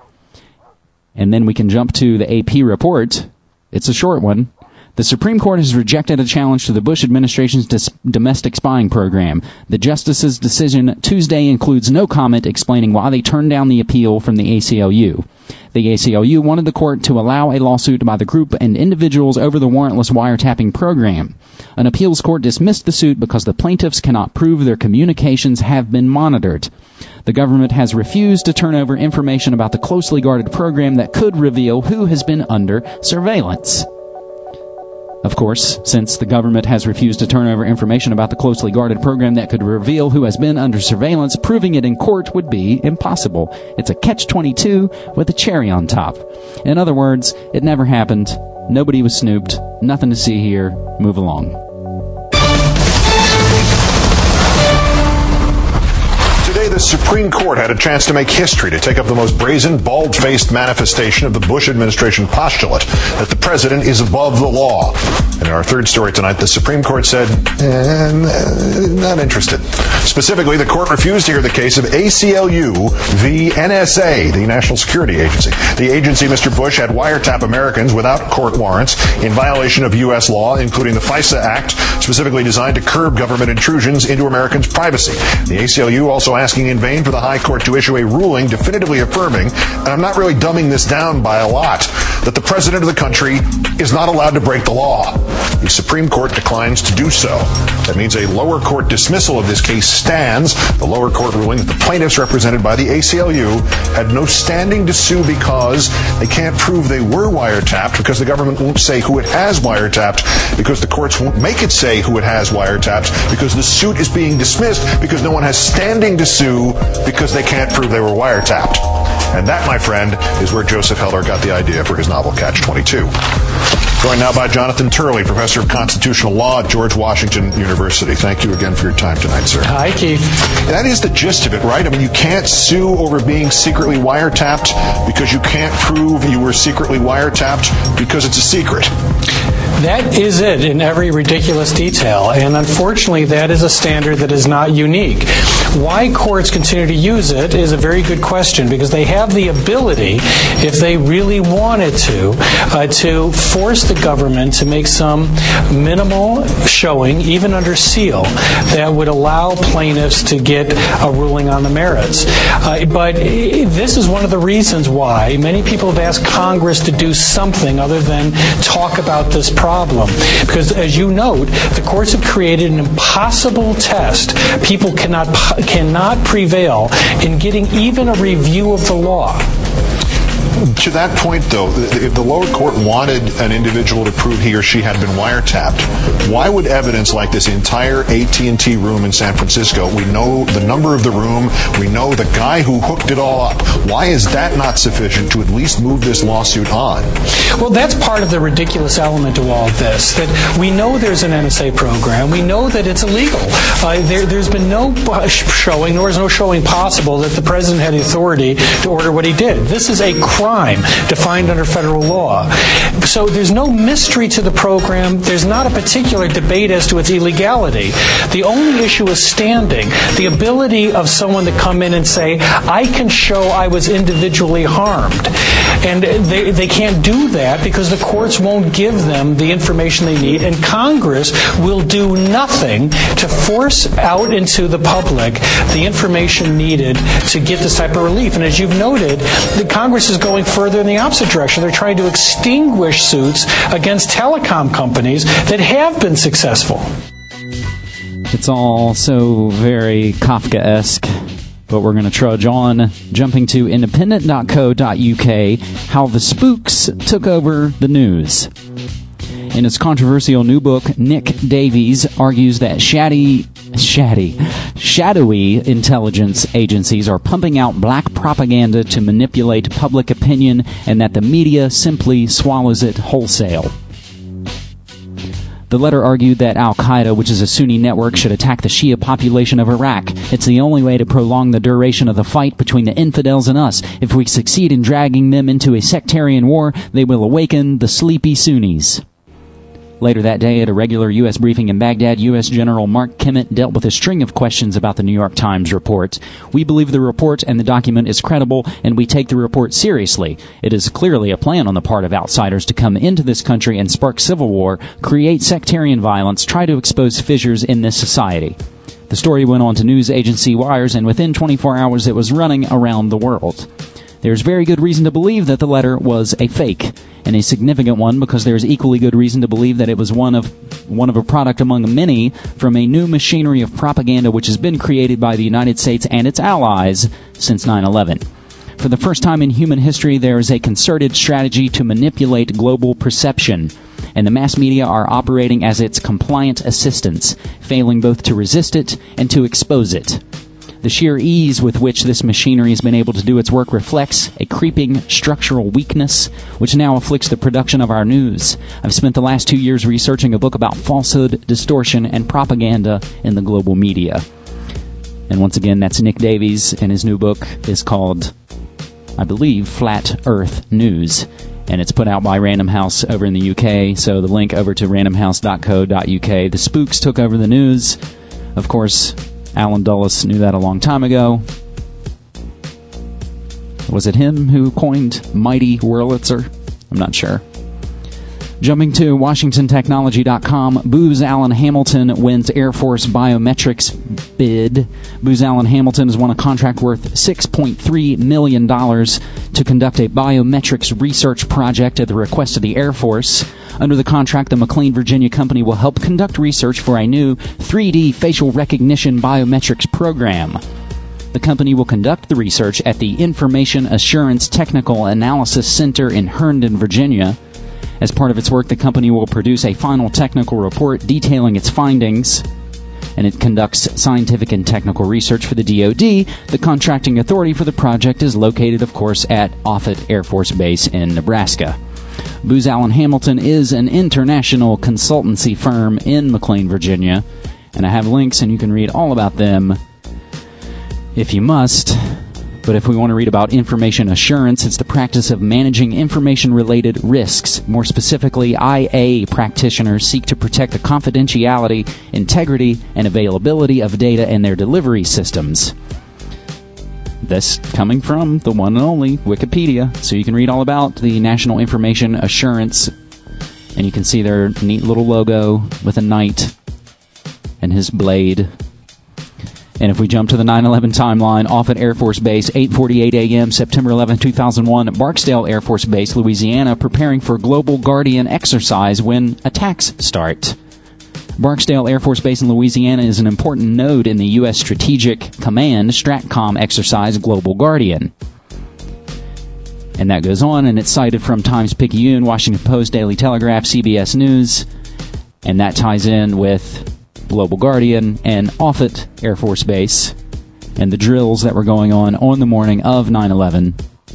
And then we can jump to the A P report. It's a short one. The Supreme Court has rejected a challenge to the Bush administration's dis- domestic spying program. The justice's decision Tuesday includes no comment explaining why they turned down the appeal from the A C L U. The A C L U wanted the court to allow a lawsuit by the group and individuals over the warrantless wiretapping program. An appeals court dismissed the suit because the plaintiffs cannot prove their communications have been monitored. The government has refused to turn over information about the closely guarded program that could reveal who has been under surveillance. Of course, since the government has refused to turn over information about the closely guarded program that could reveal who has been under surveillance, proving it in court would be impossible. It's a catch twenty-two with a cherry on top. In other words, it never happened. Nobody was snooped. Nothing to see here. Move along. Today, the Supreme Court had a chance to make history, to take up the most brazen, bald-faced manifestation of the Bush administration postulate that the president is above the law. And in our third story tonight, the Supreme Court said, eh, not interested. Specifically, the court refused to hear the case of A C L U v. N S A, the National Security Agency. The agency, Mister Bush, had wiretap Americans without court warrants in violation of U S law, including the FISA Act, specifically designed to curb government intrusions into Americans' privacy. The A C L U also asking in vain for the High Court to issue a ruling definitively affirming, and I'm not really dumbing this down by a lot, that the president of the country is not allowed to break the law. The The Supreme Court declines to do so. That means a lower court dismissal of this case stands. The lower court ruling that the plaintiffs, represented by the A C L U, had no standing to sue because they can't prove they were wiretapped, because the government won't say who it has wiretapped, because the courts won't make it say who it has wiretapped, because the suit is being dismissed because no one has standing to sue because they can't prove they were wiretapped. And that, my friend, is where Joseph Heller got the idea for his novel Catch twenty-two. Joined now by Jonathan Turley, Professor of Constitutional Law at George Washington University. Thank you again for your time tonight, sir. Hi, Keith. That is the gist of it, right? I mean, you can't sue over being secretly wiretapped because you can't prove you were secretly wiretapped because it's a secret. That is it in every ridiculous detail, and unfortunately that is a standard that is not unique. Why courts continue to use it is a very good question, because they have the ability, if they really wanted to, uh, to force the government to make some minimal showing, even under seal, that would allow plaintiffs to get a ruling on the merits. Uh, but this is one of the reasons why many people have asked Congress to do something other than talk about this problem. Problem. Because, as you note, the courts have created an impossible test. People cannot cannot prevail in getting even a review of the law. To that point, though, if the lower court wanted an individual to prove he or she had been wiretapped, why would evidence like this entire A T and T room in San Francisco, we know the number of the room, we know the guy who hooked it all up, why is that not sufficient to at least move this lawsuit on? Well, that's part of the ridiculous element of all of this, that we know there's an N S A program, we know that it's illegal. Uh, there, there's been no showing, nor is no showing possible, that the president had the authority to order what he did. This is a crime defined under federal law. So there's no mystery to the program. There's not a particular debate as to its illegality. The only issue is standing. The ability of someone to come in and say, I can show I was individually harmed. And they, they can't do that because the courts won't give them the information they need, and Congress will do nothing to force out into the public the information needed to get this type of relief. And as you've noted, the Congress is going further in the opposite direction. They're trying to extinguish suits against telecom companies that have been successful. It's all so very Kafka-esque, but we're going to trudge on. Jumping to independent dot co dot U K, how the spooks took over the news. In his controversial new book, Nick Davies argues that shady, shady, shadowy intelligence agencies are pumping out black propaganda to manipulate public opinion, and that the media simply swallows it wholesale. The letter argued that Al-Qaeda, which is a Sunni network, should attack the Shia population of Iraq. It's the only way to prolong the duration of the fight between the infidels and us. If we succeed in dragging them into a sectarian war, they will awaken the sleepy Sunnis. Later that day, at a regular U S briefing in Baghdad, U S General Mark Kimmett dealt with a string of questions about the New York Times report. We believe the report and the document is credible, and we take the report seriously. It is clearly a plan on the part of outsiders to come into this country and spark civil war, create sectarian violence, try to expose fissures in this society. The story went on to news agency wires, and within twenty-four hours it was running around the world. There's very good reason to believe that the letter was a fake, and a significant one, because there's equally good reason to believe that it was one of one of a product among many from a new machinery of propaganda which has been created by the United States and its allies since nine eleven. For the first time in human history, there is a concerted strategy to manipulate global perception, and the mass media are operating as its compliant assistants, failing both to resist it and to expose it. The sheer ease with which this machinery has been able to do its work reflects a creeping structural weakness which now afflicts the production of our news. I've spent the last two years researching a book about falsehood, distortion, and propaganda in the global media. And once again, that's Nick Davies, and his new book is called, I believe, Flat Earth News. And it's put out by Random House over in the U K, so the link over to random house dot co dot U K. The spooks took over the news. Of course, Alan Dulles knew that a long time ago. Was it him who coined Mighty Wurlitzer? I'm not sure. Jumping to Washington Technology dot com, Booz Allen Hamilton wins Air Force biometrics bid. Booz Allen Hamilton has won a contract worth six point three million dollars to conduct a biometrics research project at the request of the Air Force. Under the contract, the McLean, Virginia company will help conduct research for a new three D facial recognition biometrics program. The company will conduct the research at the Information Assurance Technical Analysis Center in Herndon, Virginia. As part of its work, the company will produce a final technical report detailing its findings, and it conducts scientific and technical research for the D O D. The contracting authority for the project is located, of course, at Offutt Air Force Base in Nebraska. Booz Allen Hamilton is an international consultancy firm in McLean, Virginia, and I have links, and you can read all about them if you must. But if we want to read about information assurance, it's the practice of managing information-related risks. More specifically, I A practitioners seek to protect the confidentiality, integrity, and availability of data and their delivery systems. This coming from the one and only Wikipedia, so you can read all about the National Information Assurance, and you can see their neat little logo with a knight and his blade. And if we jump to the nine eleven timeline, Offutt Air Force Base, eight forty-eight a.m., September eleventh, two thousand one, Barksdale Air Force Base, Louisiana, preparing for Global Guardian exercise when attacks start. Barksdale Air Force Base in Louisiana is an important node in the U S Strategic Command STRATCOM exercise Global Guardian. And that goes on, and it's cited from Times-Picayune, Washington Post, Daily Telegraph, C B S News, and that ties in with Global Guardian and Offutt Air Force Base and the drills that were going on on the morning of nine eleven.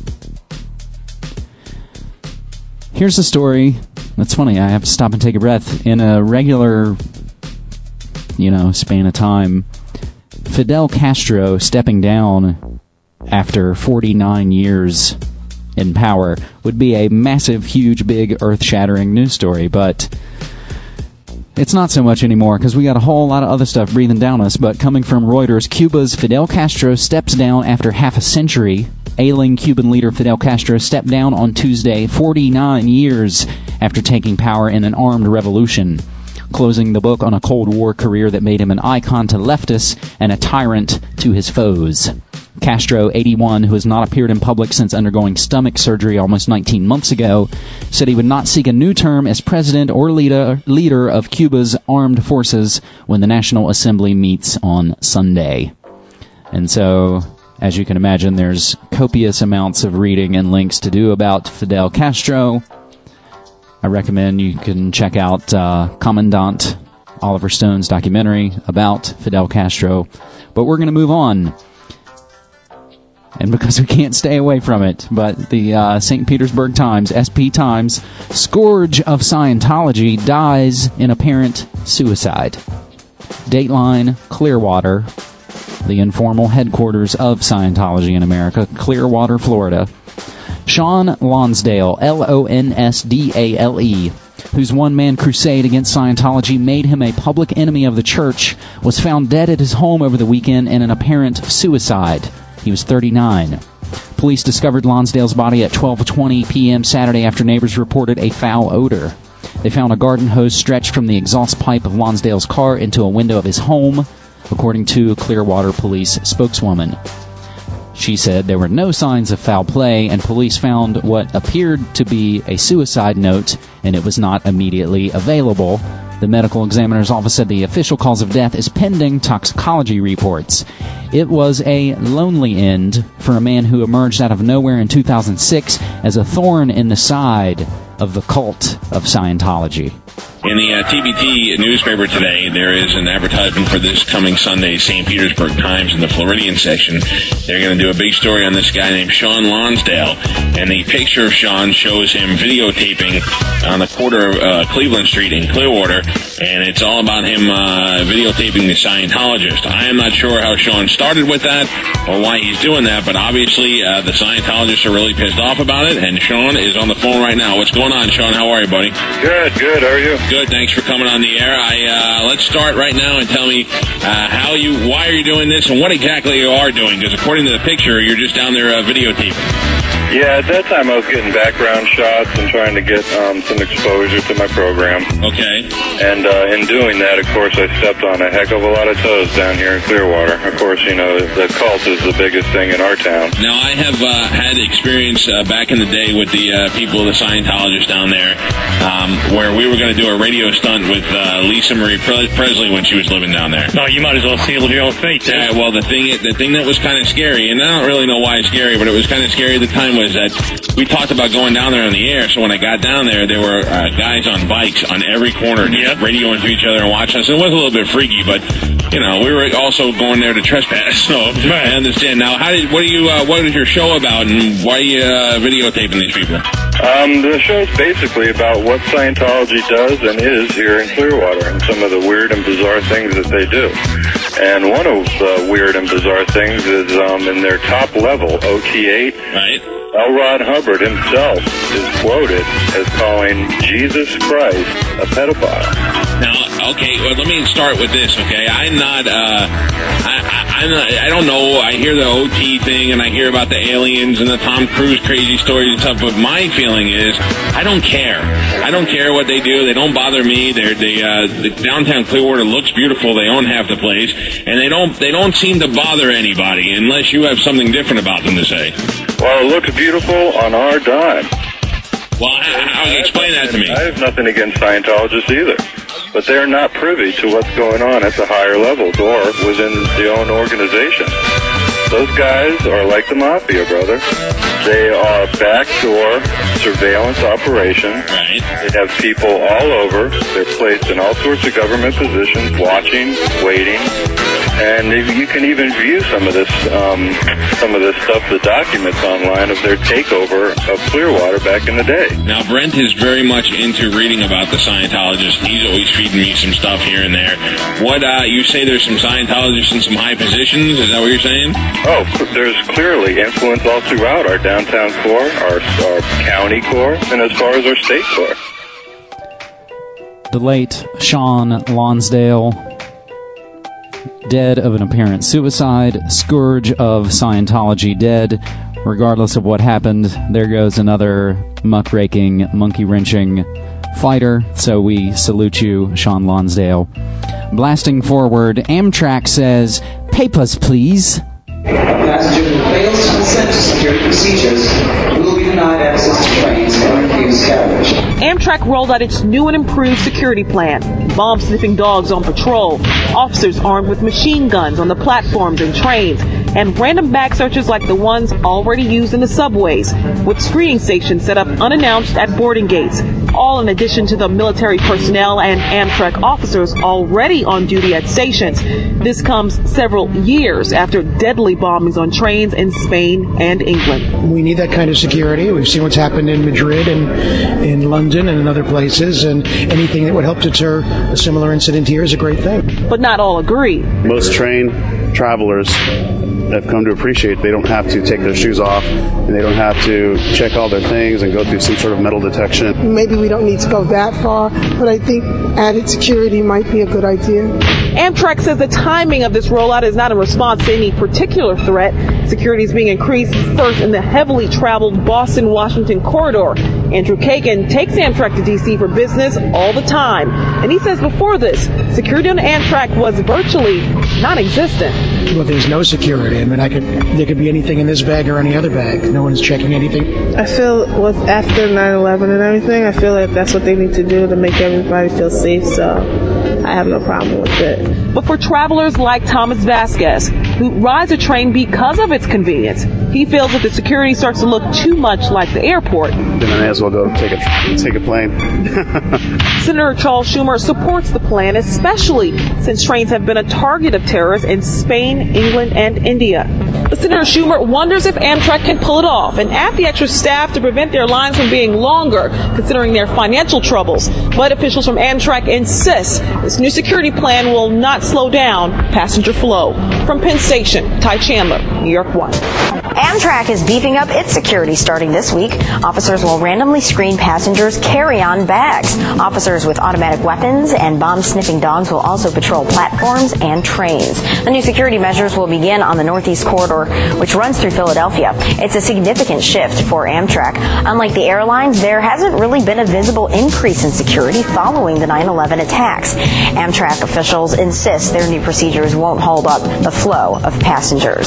Here's the story. That's funny. I have to stop and take a breath. In a regular, you know, span of time, Fidel Castro stepping down after forty-nine years in power would be a massive, huge, big, earth-shattering news story, but it's not so much anymore because we got a whole lot of other stuff breathing down us. But coming from Reuters, Cuba's Fidel Castro steps down after half a century. Ailing Cuban leader Fidel Castro stepped down on Tuesday, forty-nine years after taking power in an armed revolution, closing the book on a Cold War career that made him an icon to leftists and a tyrant to his foes. Castro, eighty-one, who has not appeared in public since undergoing stomach surgery almost nineteen months ago, said he would not seek a new term as president or leader, leader of Cuba's armed forces when the National Assembly meets on Sunday. And so, as you can imagine, there's copious amounts of reading and links to do about Fidel Castro. I recommend you can check out uh, Commandant Oliver Stone's documentary about Fidel Castro. But we're going to move on. And because we can't stay away from it, but the uh, Saint Petersburg Times, S P Times, scourge of Scientology dies in apparent suicide. Dateline, Clearwater, the informal headquarters of Scientology in America, Clearwater, Florida. Sean Lonsdale, L O N S D A L E, whose one-man crusade against Scientology made him a public enemy of the church, was found dead at his home over the weekend in an apparent suicide. He was thirty-nine. Police discovered Lonsdale's body at twelve twenty p.m. Saturday after neighbors reported a foul odor. They found a garden hose stretched from the exhaust pipe of Lonsdale's car into a window of his home, according to a Clearwater police spokeswoman. She said there were no signs of foul play, and police found what appeared to be a suicide note, and it was not immediately available. The medical examiner's office said the official cause of death is pending toxicology reports. It was a lonely end for a man who emerged out of nowhere in two thousand six as a thorn in the side of the cult of Scientology. In the uh, T B T newspaper today, there is an advertisement for this coming Sunday's Saint Petersburg Times in the Floridian section. They're going to do a big story on this guy named Sean Lonsdale, and the picture of Sean shows him videotaping on the corner of uh, Cleveland Street in Clearwater, and it's all about him uh, videotaping the Scientologist. I am not sure how Sean started with that or why he's doing that, but obviously uh, the Scientologists are really pissed off about it, and Sean is on the phone right now. What's going on, Sean? How are you, buddy? Good, good. How are you? Good. Thanks for coming on the air. I uh, let's start right now and tell me uh, how you, why are you doing this, and what exactly you are doing? Because according to the picture, you're just down there uh, videotaping. Yeah, at that time I was getting background shots and trying to get um, some exposure to my program. Okay. And uh, in doing that, of course, I stepped on a heck of a lot of toes down here in Clearwater. Of course, you know, the cult is the biggest thing in our town. Now, I have uh, had experience uh, back in the day with the uh, people, the Scientologists down there, um, where we were going to do a radio stunt with uh, Lisa Marie Pre- Presley when she was living down there. No, you might as well seal it with your own fate. Eh? Yeah, well, the thing, the thing that was kind of scary, and I don't really know why it's scary, but it was kind of scary at the time, was that we talked about going down there on the air. So when I got down there, there were uh, guys on bikes on every corner just yep. radioing to each other and watching us. It was a little bit freaky, but you know, we were also going there to trespass. So right. I understand. Now, how did what do you uh, what is your show about, and why are you uh, videotaping these people? Um, the show's basically about what Scientology does and is here in Clearwater, and some of the weird and bizarre things that they do. And one of the weird and bizarre things is um, in their top level, O T eight. Right. L. Ron Hubbard himself is quoted as calling Jesus Christ a pedophile. Now, okay, well, let me start with this, okay? I'm not, uh, I, I, I'm not, I don't know, I hear the O T thing, and I hear about the aliens and the Tom Cruise crazy stories and stuff, but my feeling is, I don't care. I don't care what they do. They don't bother me. They're, they, uh, the downtown Clearwater looks beautiful. They own half the place, and they don't, they don't seem to bother anybody unless you have something different about them to say. Well, it looks beautiful on our dime. Well, how, how can you explain that to me? I have nothing against Scientologists either, but they're not privy to what's going on at the higher levels or within the own organization. Those guys are like the mafia, brother. They are backdoor surveillance operations. Right. They have people all over. They're placed in all sorts of government positions, watching, waiting. And you can even view some of this, um, some of this stuff, the documents online of their takeover of Clearwater back in the day. Now, Brent is very much into reading about the Scientologists. He's always feeding me some stuff here and there. What, uh, you say there's some Scientologists in some high positions? Is that what you're saying? Oh, there's clearly influence all throughout our downtown core, our, our county core, and as far as our state core. The late Sean Lonsdale, dead of an apparent suicide, scourge of Scientology, dead. Regardless of what happened, there goes another muckraking, monkey-wrenching fighter. So we salute you, Sean Lonsdale. Blasting forward, Amtrak says, "Papers, please." Passenger who fails to consent to security procedures will be denied access to trains and refused carriage. Amtrak rolled out its new and improved security plan. Bomb-sniffing dogs on patrol, officers armed with machine guns on the platforms and trains, and random bag searches like the ones already used in the subways, with screening stations set up unannounced at boarding gates, all in addition to the military personnel and Amtrak officers already on duty at stations. This comes several years after deadly bombings on trains in Spain and England. We need that kind of security. We've seen what's happened in Madrid and in London and in other places, and anything that would help deter a similar incident here is a great thing. But not all agree. Most train travelers have come to appreciate they don't have to take their shoes off and they don't have to check all their things and go through some sort of metal detection. Maybe we don't need to go that far, but I think added security might be a good idea. Amtrak says the timing of this rollout is not in response to any particular threat. Security is being increased first in the heavily traveled Boston-Washington corridor. Andrew Kagan takes Amtrak to D C for business all the time. And he says before this, security on Amtrak was virtually non-existent. Well, there's no security. I mean, I could there could be anything in this bag or any other bag. No one's checking anything. I feel with after nine eleven and everything, I feel like that's what they need to do to make everybody feel safe. So I have no problem with it. But for travelers like Thomas Vasquez, who rides a train because of its convenience, he feels that the security starts to look too much like the airport. Then I may as well go take a take a plane. Senator Charles Schumer supports the plan, especially since trains have been a target of terrorists in Spain, England, and India. But Senator Schumer wonders if Amtrak can pull it off and add the extra staff to prevent their lines from being longer, considering their financial troubles. But officials from Amtrak insist this new security plan will not slow down passenger flow. From Penn Station, Ty Chandler, New York one. Amtrak is beefing up its security starting this week. Officers will randomly screen passengers' carry-on bags. Officers with automatic weapons and bomb-sniffing dogs will also patrol platforms and trains. The new security measures will begin on the Northeast Corridor, which runs through Philadelphia. It's a significant shift for Amtrak. Unlike the airlines, there hasn't really been a visible increase in security following the nine eleven attacks. Amtrak officials insist their new procedures won't hold up the flow of passengers.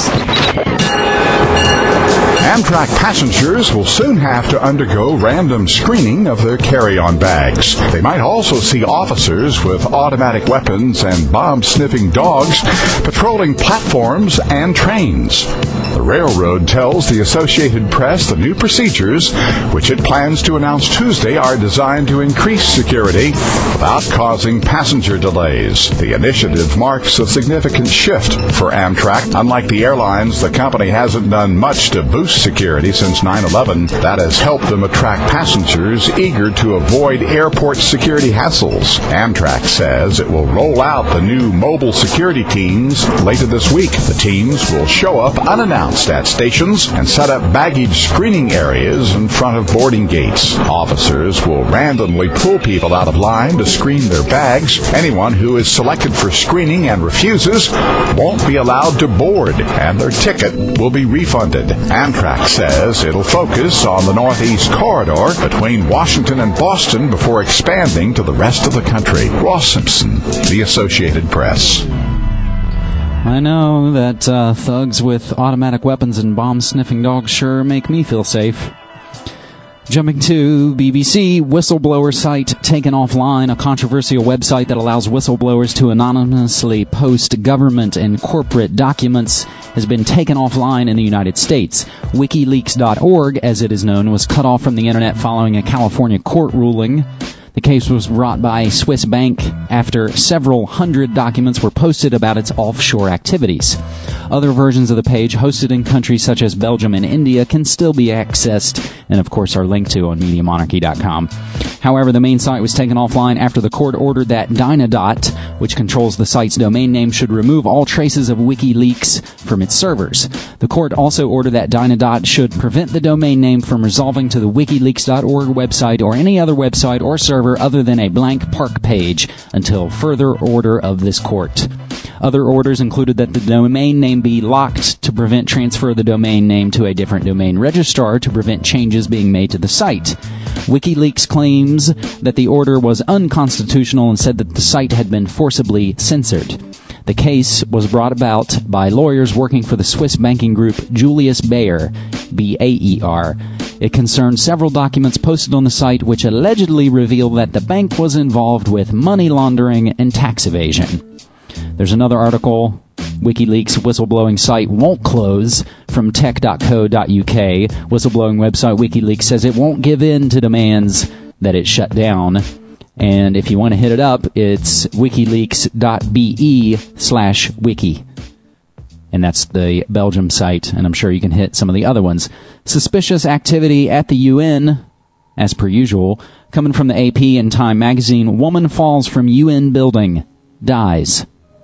Amtrak passengers will soon have to undergo random screening of their carry-on bags. They might also see officers with automatic weapons and bomb-sniffing dogs patrolling platforms and trains. The railroad tells the Associated Press the new procedures, which it plans to announce Tuesday, are designed to increase security without causing passenger delays. The initiative marks a significant shift for Amtrak. Unlike the airlines, the company hasn't done much to boost security since nine eleven. That has helped them attract passengers eager to avoid airport security hassles. Amtrak says it will roll out the new mobile security teams later this week. The teams will show up unannounced at stations and set up baggage screening areas in front of boarding gates. Officers will randomly pull people out of line to screen their bags. Anyone who is selected for screening and refuses won't be allowed to board, and their ticket will be refunded. Amtrak says it'll focus on the Northeast Corridor between Washington and Boston before expanding to the rest of the country. Ross Simpson, The Associated Press. I know that uh, thugs with automatic weapons and bomb-sniffing dogs sure make me feel safe. Jumping to B B C, whistleblower site taken offline. A controversial website that allows whistleblowers to anonymously post government and corporate documents has been taken offline in the United States. WikiLeaks dot org, as it is known, was cut off from the internet following a California court ruling. The case was brought by a Swiss bank after several hundred documents were posted about its offshore activities. Other versions of the page, hosted in countries such as Belgium and India, can still be accessed and, of course, are linked to on Media Monarchy dot com. However, the main site was taken offline after the court ordered that Dynadot, which controls the site's domain name, should remove all traces of WikiLeaks from its servers. The court also ordered that Dynadot should prevent the domain name from resolving to the WikiLeaks dot org website or any other website or server other than a blank park page until further order of this court. Other orders included that the domain name be locked to prevent transfer of the domain name to a different domain registrar to prevent changes being made to the site. WikiLeaks claims that the order was unconstitutional and said that the site had been forcibly censored. The case was brought about by lawyers working for the Swiss banking group Julius Baer, B A E R. It concerned several documents posted on the site which allegedly reveal that the bank was involved with money laundering and tax evasion. There's another article, WikiLeaks whistleblowing site won't close, from tech dot co dot uk. Whistleblowing website WikiLeaks says it won't give in to demands that it shut down. And if you want to hit it up, it's wikileaks dot be slash wiki. And that's the Belgium site, and I'm sure you can hit some of the other ones. Suspicious activity at the U N, as per usual. Coming from the A P and Time magazine, woman falls from U N building, dies.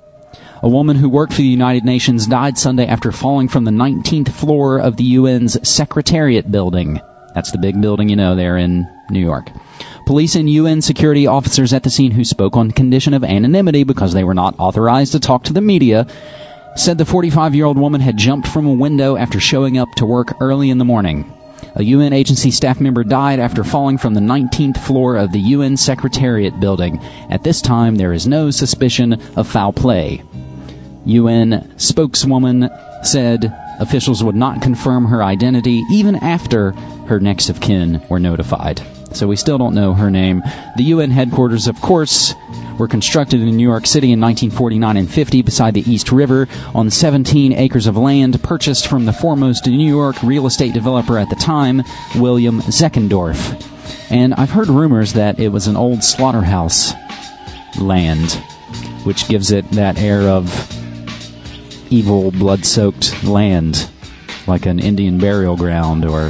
A woman who worked for the United Nations died Sunday after falling from the nineteenth floor of the U N's Secretariat building. That's the big building, you know, there in New York. Police and U N security officers at the scene, who spoke on condition of anonymity because they were not authorized to talk to the media, said the forty-five-year-old woman had jumped from a window after showing up to work early in the morning. A U N agency staff member died after falling from the nineteenth floor of the U N Secretariat building. At this time, there is no suspicion of foul play. U N spokeswoman said officials would not confirm her identity even after her next of kin were notified. So we still don't know her name. The U N headquarters, of course, were constructed in New York City in nineteen forty-nine and fifty beside the East River on seventeen acres of land purchased from the foremost New York real estate developer at the time, William Zeckendorf. And I've heard rumors that it was an old slaughterhouse land, which gives it that air of evil, blood-soaked land, like an Indian burial ground. Or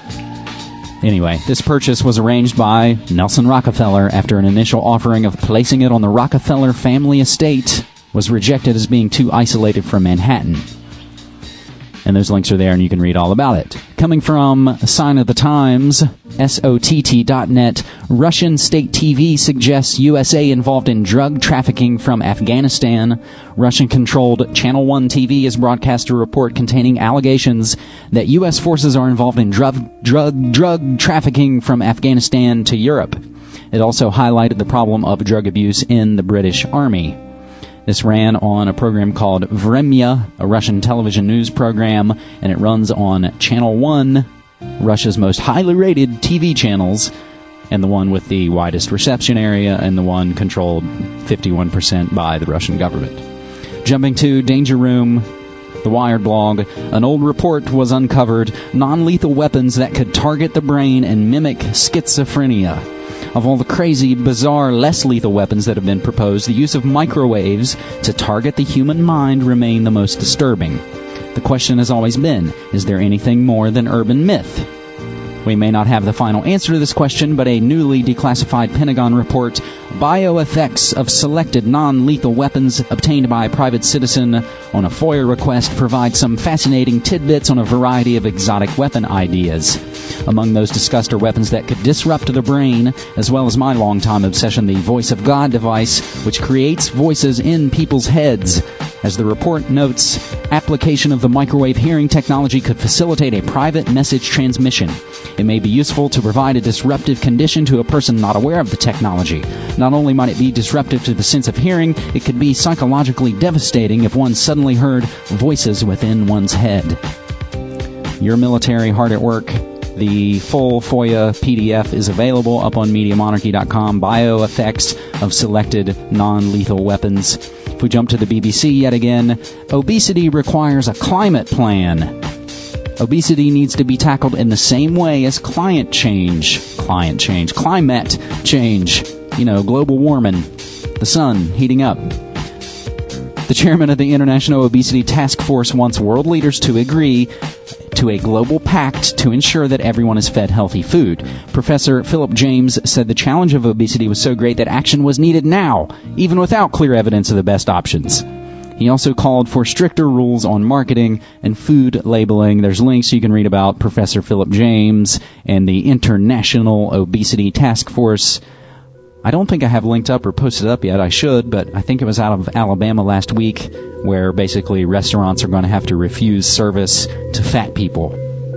anyway, this purchase was arranged by Nelson Rockefeller after an initial offering of placing it on the Rockefeller family estate was rejected as being too isolated from Manhattan. And those links are there, and you can read all about it. Coming from a Sign of the Times, S O T T dot net, Russian state T V suggests U S A involved in drug trafficking from Afghanistan. Russian-controlled Channel one T V has broadcast a report containing allegations that U S forces are involved in drug, drug, drug trafficking from Afghanistan to Europe. It also highlighted the problem of drug abuse in the British Army. This ran on a program called Vremya, a Russian television news program, and it runs on Channel one, Russia's most highly rated T V channels, and the one with the widest reception area, and the one controlled fifty-one percent by the Russian government. Jumping to Danger Room, the Wired blog, an old report was uncovered, non-lethal weapons that could target the brain and mimic schizophrenia. Of all the crazy, bizarre, less lethal weapons that have been proposed, the use of microwaves to target the human mind remain the most disturbing. The question has always been, is there anything more than urban myth? We may not have the final answer to this question, but a newly declassified Pentagon report, Bioeffects of Selected Non-Lethal Weapons Obtained by a Private Citizen on a FOIA Request, provides some fascinating tidbits on a variety of exotic weapon ideas. Among those discussed are weapons that could disrupt the brain, as well as my longtime obsession, the Voice of God device, which creates voices in people's heads. As the report notes, application of the microwave hearing technology could facilitate a private message transmission. It may be useful to provide a disruptive condition to a person not aware of the technology. Not only might it be disruptive to the sense of hearing, it could be psychologically devastating if one suddenly heard voices within one's head. Your military hard at work. The full FOIA P D F is available up on Media Monarchy dot com. Bioeffects of Selected Non-Lethal Weapons. If we jump to the B B C yet again, obesity requires a climate plan. Obesity needs to be tackled in the same way as climate change. Climate change. Climate change. You know, global warming. The sun heating up. The chairman of the International Obesity Task Force wants world leaders to agree to a global pact to ensure that everyone is fed healthy food. Professor Philip James said the challenge of obesity was so great that action was needed now, even without clear evidence of the best options. He also called for stricter rules on marketing and food labeling. There's links you can read about Professor Philip James and the International Obesity Task Force. I don't think I have linked up or posted up yet. I should, but I think it was out of Alabama last week, where basically restaurants are going to have to refuse service to fat people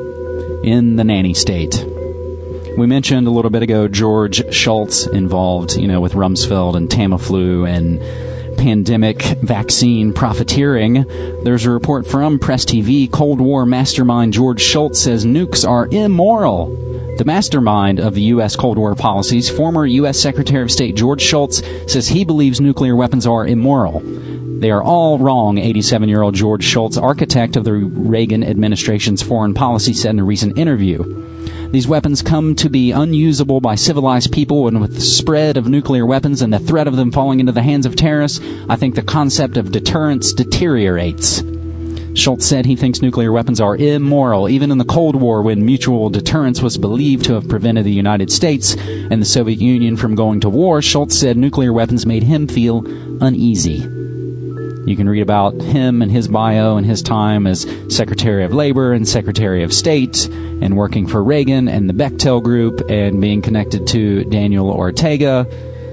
in the nanny state. We mentioned a little bit ago George Shultz involved, you know, with Rumsfeld and Tamiflu and pandemic vaccine profiteering. There's a report from Press T V. Cold War mastermind George Shultz says nukes are immoral. The mastermind of the U S Cold War policies, former U S Secretary of State George Shultz, says he believes nuclear weapons are immoral. They are all wrong, eighty-seven-year-old George Shultz, architect of the Reagan administration's foreign policy, said in a recent interview. These weapons come to be unusable by civilized people, and with the spread of nuclear weapons and the threat of them falling into the hands of terrorists, I think the concept of deterrence deteriorates. Shultz said he thinks nuclear weapons are immoral. Even in the Cold War, when mutual deterrence was believed to have prevented the United States and the Soviet Union from going to war, Shultz said nuclear weapons made him feel uneasy. You can read about him and his bio and his time as Secretary of Labor and Secretary of State and working for Reagan and the Bechtel Group and being connected to Daniel Ortega.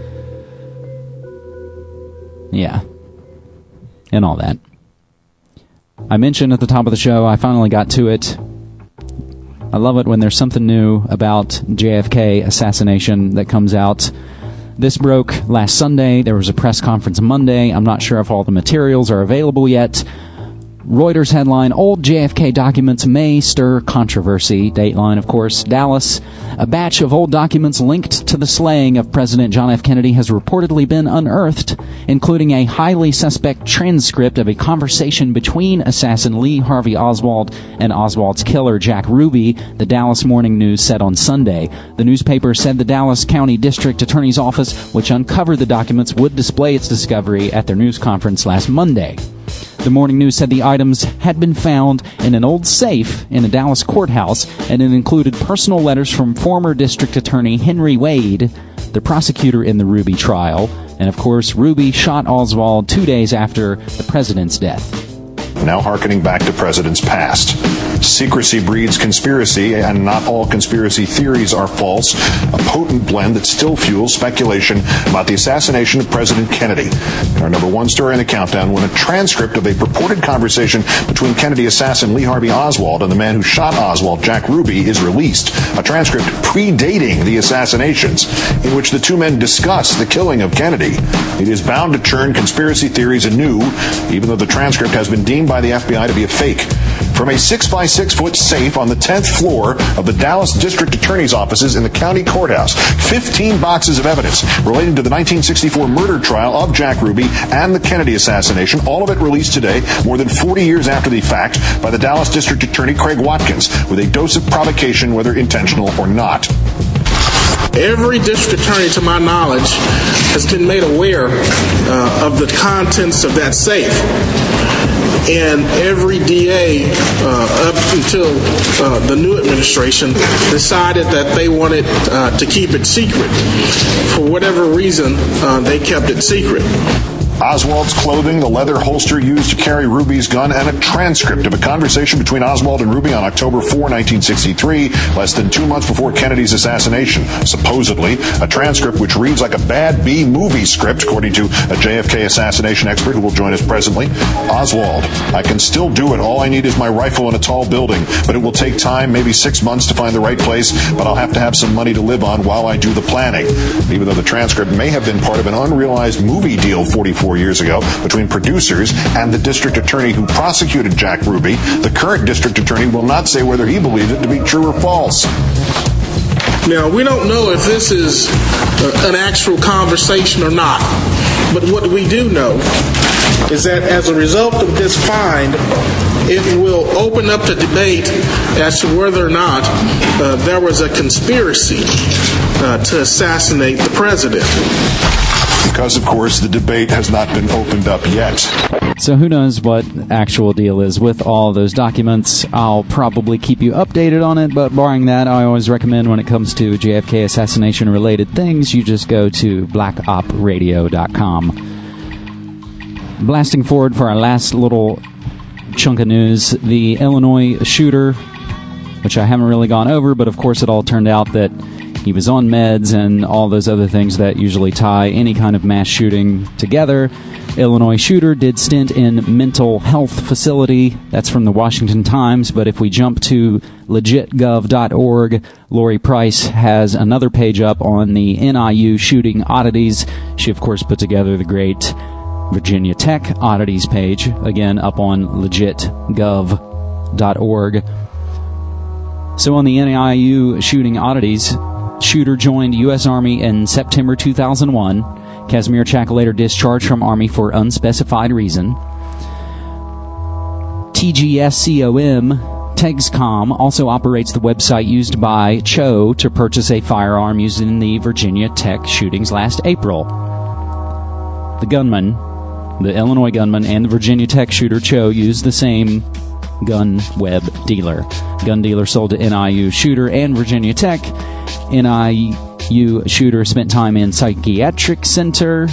Yeah. And all that. I mentioned at the top of the show, I finally got to it. I love it when there's something new about J F K assassination that comes out. This broke last Sunday. There was a press conference Monday. I'm not sure if all the materials are available yet. Reuters headline, Old J F K documents may stir controversy. Dateline, of course. Dallas, a batch of old documents linked to the slaying of President John F. Kennedy has reportedly been unearthed, including a highly suspect transcript of a conversation between assassin Lee Harvey Oswald and Oswald's killer, Jack Ruby, the Dallas Morning News said on Sunday. The newspaper said the Dallas County District Attorney's Office, which uncovered the documents, would display its discovery at their news conference last Monday. The Morning News said the items had been found in an old safe in a Dallas courthouse, and it included personal letters from former District Attorney Henry Wade, the prosecutor in the Ruby trial. And, of course, Ruby shot Oswald two days after the president's death. now hearkening back to presidents past. Secrecy breeds conspiracy, and not all conspiracy theories are false, a potent blend that still fuels speculation about the assassination of President Kennedy. In our number one story in the countdown, when a transcript of a purported conversation between Kennedy assassin Lee Harvey Oswald and the man who shot Oswald, Jack Ruby, is released, a transcript predating the assassinations, in which the two men discuss the killing of Kennedy. It is bound to churn conspiracy theories anew, even though the transcript has been deemed by the F B I to be a fake. From a six by six foot safe on the tenth floor of the Dallas District Attorney's offices in the county courthouse, fifteen boxes of evidence relating to the nineteen sixty-four murder trial of Jack Ruby and the Kennedy assassination, all of it released today, more than forty years after the fact, by the Dallas District Attorney Craig Watkins, with a dose of provocation, whether intentional or not. Every district attorney, to my knowledge, has been made aware uh, of the contents of that safe. And every D A, uh, up until uh, the new administration, decided that they wanted uh, to keep it secret. For whatever reason, uh, they kept it secret. Oswald's clothing, the leather holster used to carry Ruby's gun, and a transcript of a conversation between Oswald and Ruby on October fourth, nineteen sixty-three, less than two months before Kennedy's assassination. Supposedly, a transcript which reads like a bad B-movie script, according to a J F K assassination expert who will join us presently. Oswald, I can still do it. All I need is my rifle in a tall building, but it will take time, maybe six months to find the right place, but I'll have to have some money to live on while I do the planning. Even though the transcript may have been part of an unrealized movie deal forty-four years ago between producers and the district attorney who prosecuted Jack Ruby, the current district attorney will not say whether he believes it to be true or false. Now, we don't know if this is uh, an actual conversation or not, but what we do know is that as a result of this find, it will open up the debate as to whether or not uh, there was a conspiracy uh, to assassinate the president. Because, of course, the debate has not been opened up yet. So who knows what actual deal is with all those documents. I'll probably keep you updated on it, but barring that, I always recommend when it comes to J F K assassination-related things, you just go to black op radio dot com. Blasting forward for our last little chunk of news, the Illinois shooter, which I haven't really gone over, but of course it all turned out that he was on meds and all those other things that usually tie any kind of mass shooting together. Illinois shooter did stint in mental health facility. That's from the Washington Times. But if we jump to legit gov dot org, Lori Price has another page up on the N I U shooting oddities. She, of course, put together the great Virginia Tech oddities page, again, up on legit gov dot org. So on the N I U shooting oddities, shooter joined U S Army in September two thousand one. Casimir Chak later discharged from Army for unspecified reason. T G S COM, TEGSCOM, also operates the website used by Cho to purchase a firearm used in the Virginia Tech shootings last April. The gunman, the Illinois gunman, and the Virginia Tech shooter Cho used the same gun web dealer. Gun dealer sold to N I U shooter and Virginia Tech. N I U shooter spent time in psychiatric center.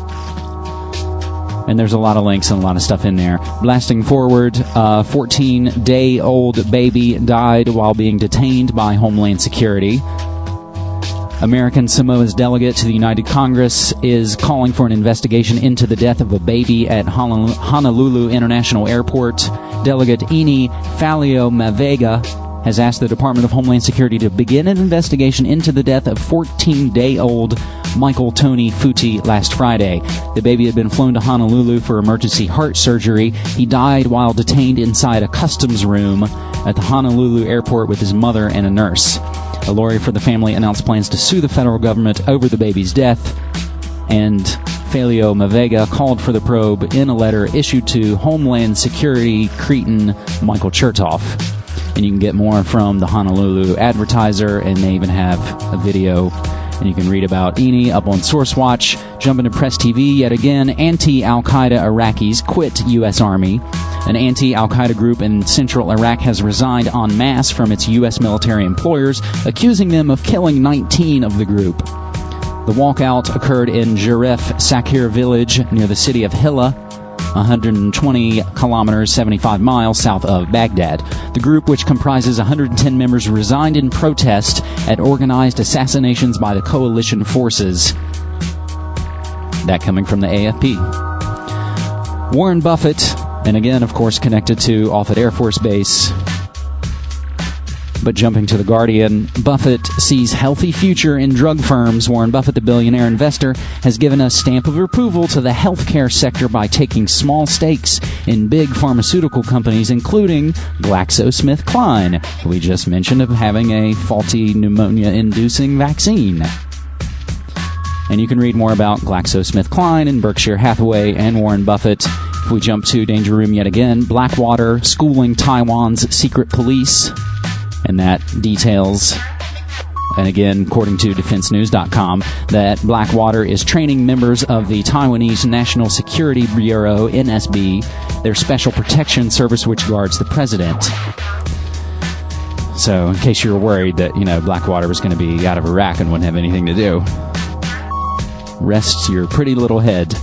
And there's a lot of links and a lot of stuff in there. Blasting forward, a fourteen-day-old baby died while being detained by Homeland Security. American Samoa's delegate to the United Congress is calling for an investigation into the death of a baby at Honolulu International Airport. Delegate Eni Falio-Mavega has asked the Department of Homeland Security to begin an investigation into the death of fourteen-day-old Michael Tony Futi last Friday. The baby had been flown to Honolulu for emergency heart surgery. He died while detained inside a customs room at the Honolulu airport with his mother and a nurse. A lawyer for the family announced plans to sue the federal government over the baby's death, and Falio-Mavega called for the probe in a letter issued to Homeland Security cretin Michael Chertoff. And you can get more from the Honolulu Advertiser, and they even have a video, and you can read about Eni up on SourceWatch. Jumping to Press T V yet again, anti-Al-Qaeda Iraqis quit U S Army. An anti-Al-Qaeda group in central Iraq has resigned en masse from its U S military employers, accusing them of killing nineteen of the group. The walkout occurred in Jaref Sakir village near the city of Hilla. one hundred twenty kilometers, seventy-five miles south of Baghdad. The group, which comprises one hundred ten members, resigned in protest at organized assassinations by the coalition forces. That coming from the A F P. Warren Buffett, and again, of course, connected to Offutt Air Force Base. But jumping to The Guardian, Buffett sees healthy future in drug firms. Warren Buffett, the billionaire investor, has given a stamp of approval to the healthcare sector by taking small stakes in big pharmaceutical companies, including GlaxoSmithKline, who we just mentioned of having a faulty pneumonia-inducing vaccine. And you can read more about GlaxoSmithKline and Berkshire Hathaway and Warren Buffett. If we jump to Danger Room yet again, Blackwater schooling Taiwan's secret police. And that details, and again, according to defense news dot com, that Blackwater is training members of the Taiwanese National Security Bureau, N S B, their special protection service which guards the president. So, in case you were worried that, you know, Blackwater was going to be out of Iraq and wouldn't have anything to do, rest your pretty little head.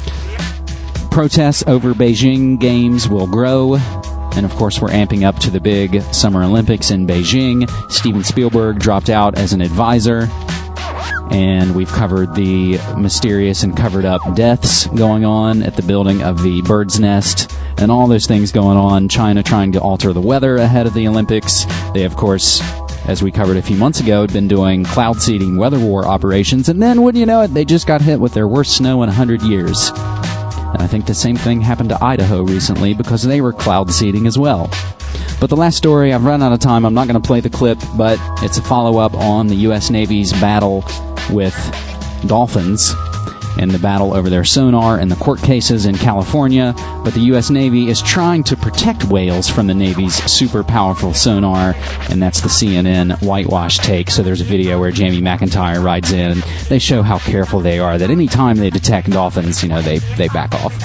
Protests over Beijing Games will grow. And, of course, we're amping up to the big Summer Olympics in Beijing. Steven Spielberg dropped out as an advisor. And we've covered the mysterious and covered-up deaths going on at the building of the Bird's Nest. And all those things going on. China trying to alter the weather ahead of the Olympics. They, of course, as we covered a few months ago, had been doing cloud seeding weather war operations. And then, wouldn't you know it, they just got hit with their worst snow in one hundred years. And I think the same thing happened to Idaho recently because they were cloud seeding as well. But the last story, I've run out of time. I'm not going to play the clip, but it's a follow-up on the U S Navy's battle with dolphins and the battle over their sonar and the court cases in California. But the U S Navy is trying to protect whales from the Navy's super powerful sonar, and that's the C N N whitewash take. So there's a video where Jamie McIntyre rides in. They show how careful they are, that any time they detect dolphins, you know, they, they back off.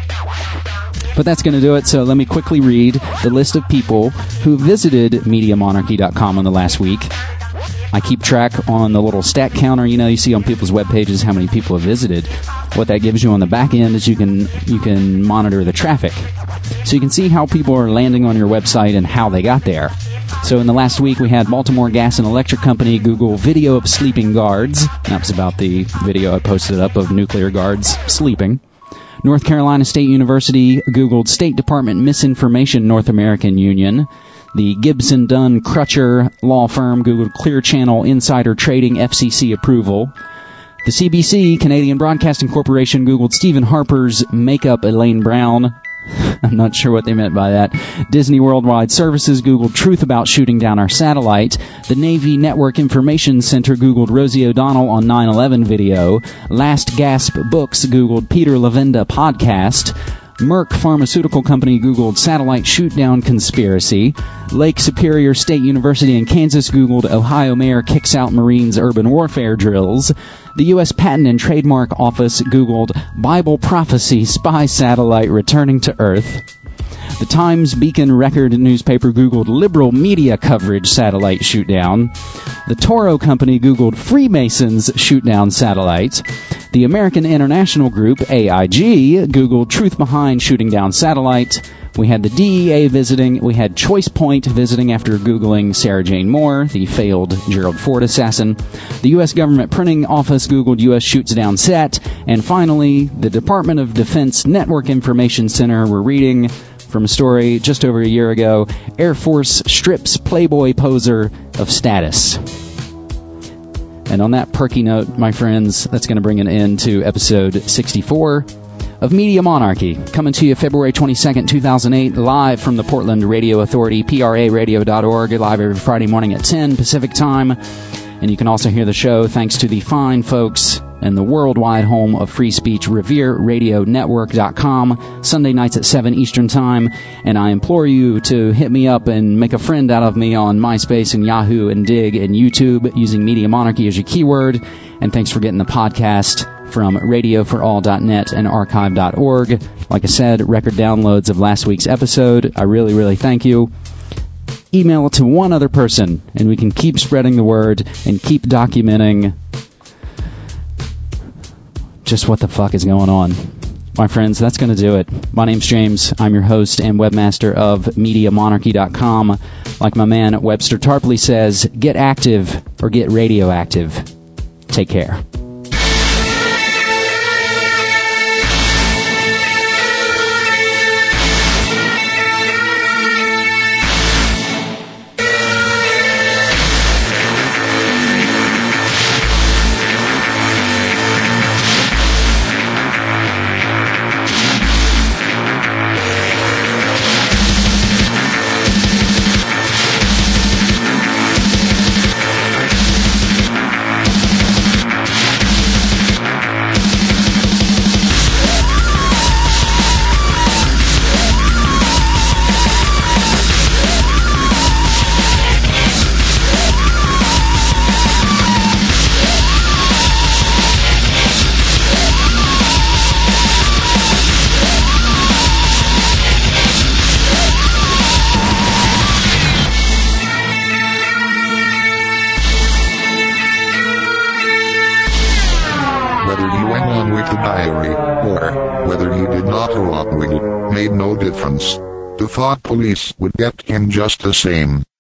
But that's going to do it, so let me quickly read the list of people who visited Media Monarchy dot com in the last week. I keep track on the little stat counter, you know, you see on people's web pages how many people have visited. What that gives you on the back end is you can you can monitor the traffic. So you can see how people are landing on your website and how they got there. So in the last week, we had Baltimore Gas and Electric Company Google video of sleeping guards. That was about the video I posted up of nuclear guards sleeping. North Carolina State University Googled State Department Misinformation North American Union. The Gibson Dunn Crutcher law firm Googled Clear Channel Insider Trading F C C approval. The C B C, Canadian Broadcasting Corporation, Googled Stephen Harper's Makeup Elaine Brown. I'm not sure what they meant by that. Disney Worldwide Services Googled Truth About Shooting Down Our Satellite. The Navy Network Information Center Googled Rosie O'Donnell on nine eleven video. Last Gasp Books Googled Peter Levenda podcast. Merck Pharmaceutical Company Googled Satellite Shootdown Conspiracy. Lake Superior State University in Kansas Googled Ohio Mayor Kicks Out Marines Urban Warfare Drills. The U S Patent and Trademark Office Googled Bible Prophecy Spy Satellite Returning to Earth. The Times Beacon Record newspaper Googled Liberal Media Coverage Satellite Shootdown. The Toro Company Googled Freemasons Shootdown Satellite. The American International Group, A I G, Googled Truth Behind Shooting Down Satellite. We had the D E A visiting. We had Choice Point visiting after Googling Sarah Jane Moore, the failed Gerald Ford assassin. The U S Government Printing Office Googled U S Shoots Down Set. And finally, the Department of Defense Network Information Center. We're reading from a story just over a year ago, Air Force strips Playboy poser of status. And on that perky note, my friends, that's going to bring an end to episode sixty-four of Media Monarchy, coming to you February twenty-second, two thousand eight, live from the Portland Radio Authority, P R A radio dot org, live every Friday morning at ten Pacific Time. And you can also hear the show thanks to the fine folks and the worldwide home of free speech, Revere Radio Network dot com, Sunday nights at seven Eastern Time. And I implore you to hit me up and make a friend out of me on MySpace and Yahoo and Dig and YouTube using Media Monarchy as your keyword. And thanks for getting the podcast from radio for all dot net and archive dot org. Like I said, record downloads of last week's episode. I really, really thank you. Email it to one other person, and we can keep spreading the word and keep documenting just what the fuck is going on. My friends, that's going to do it. My name's James. I'm your host and webmaster of Media Monarchy dot com. Like my man Webster Tarpley says, get active or get radioactive. Take care. The thought police would get him just the same.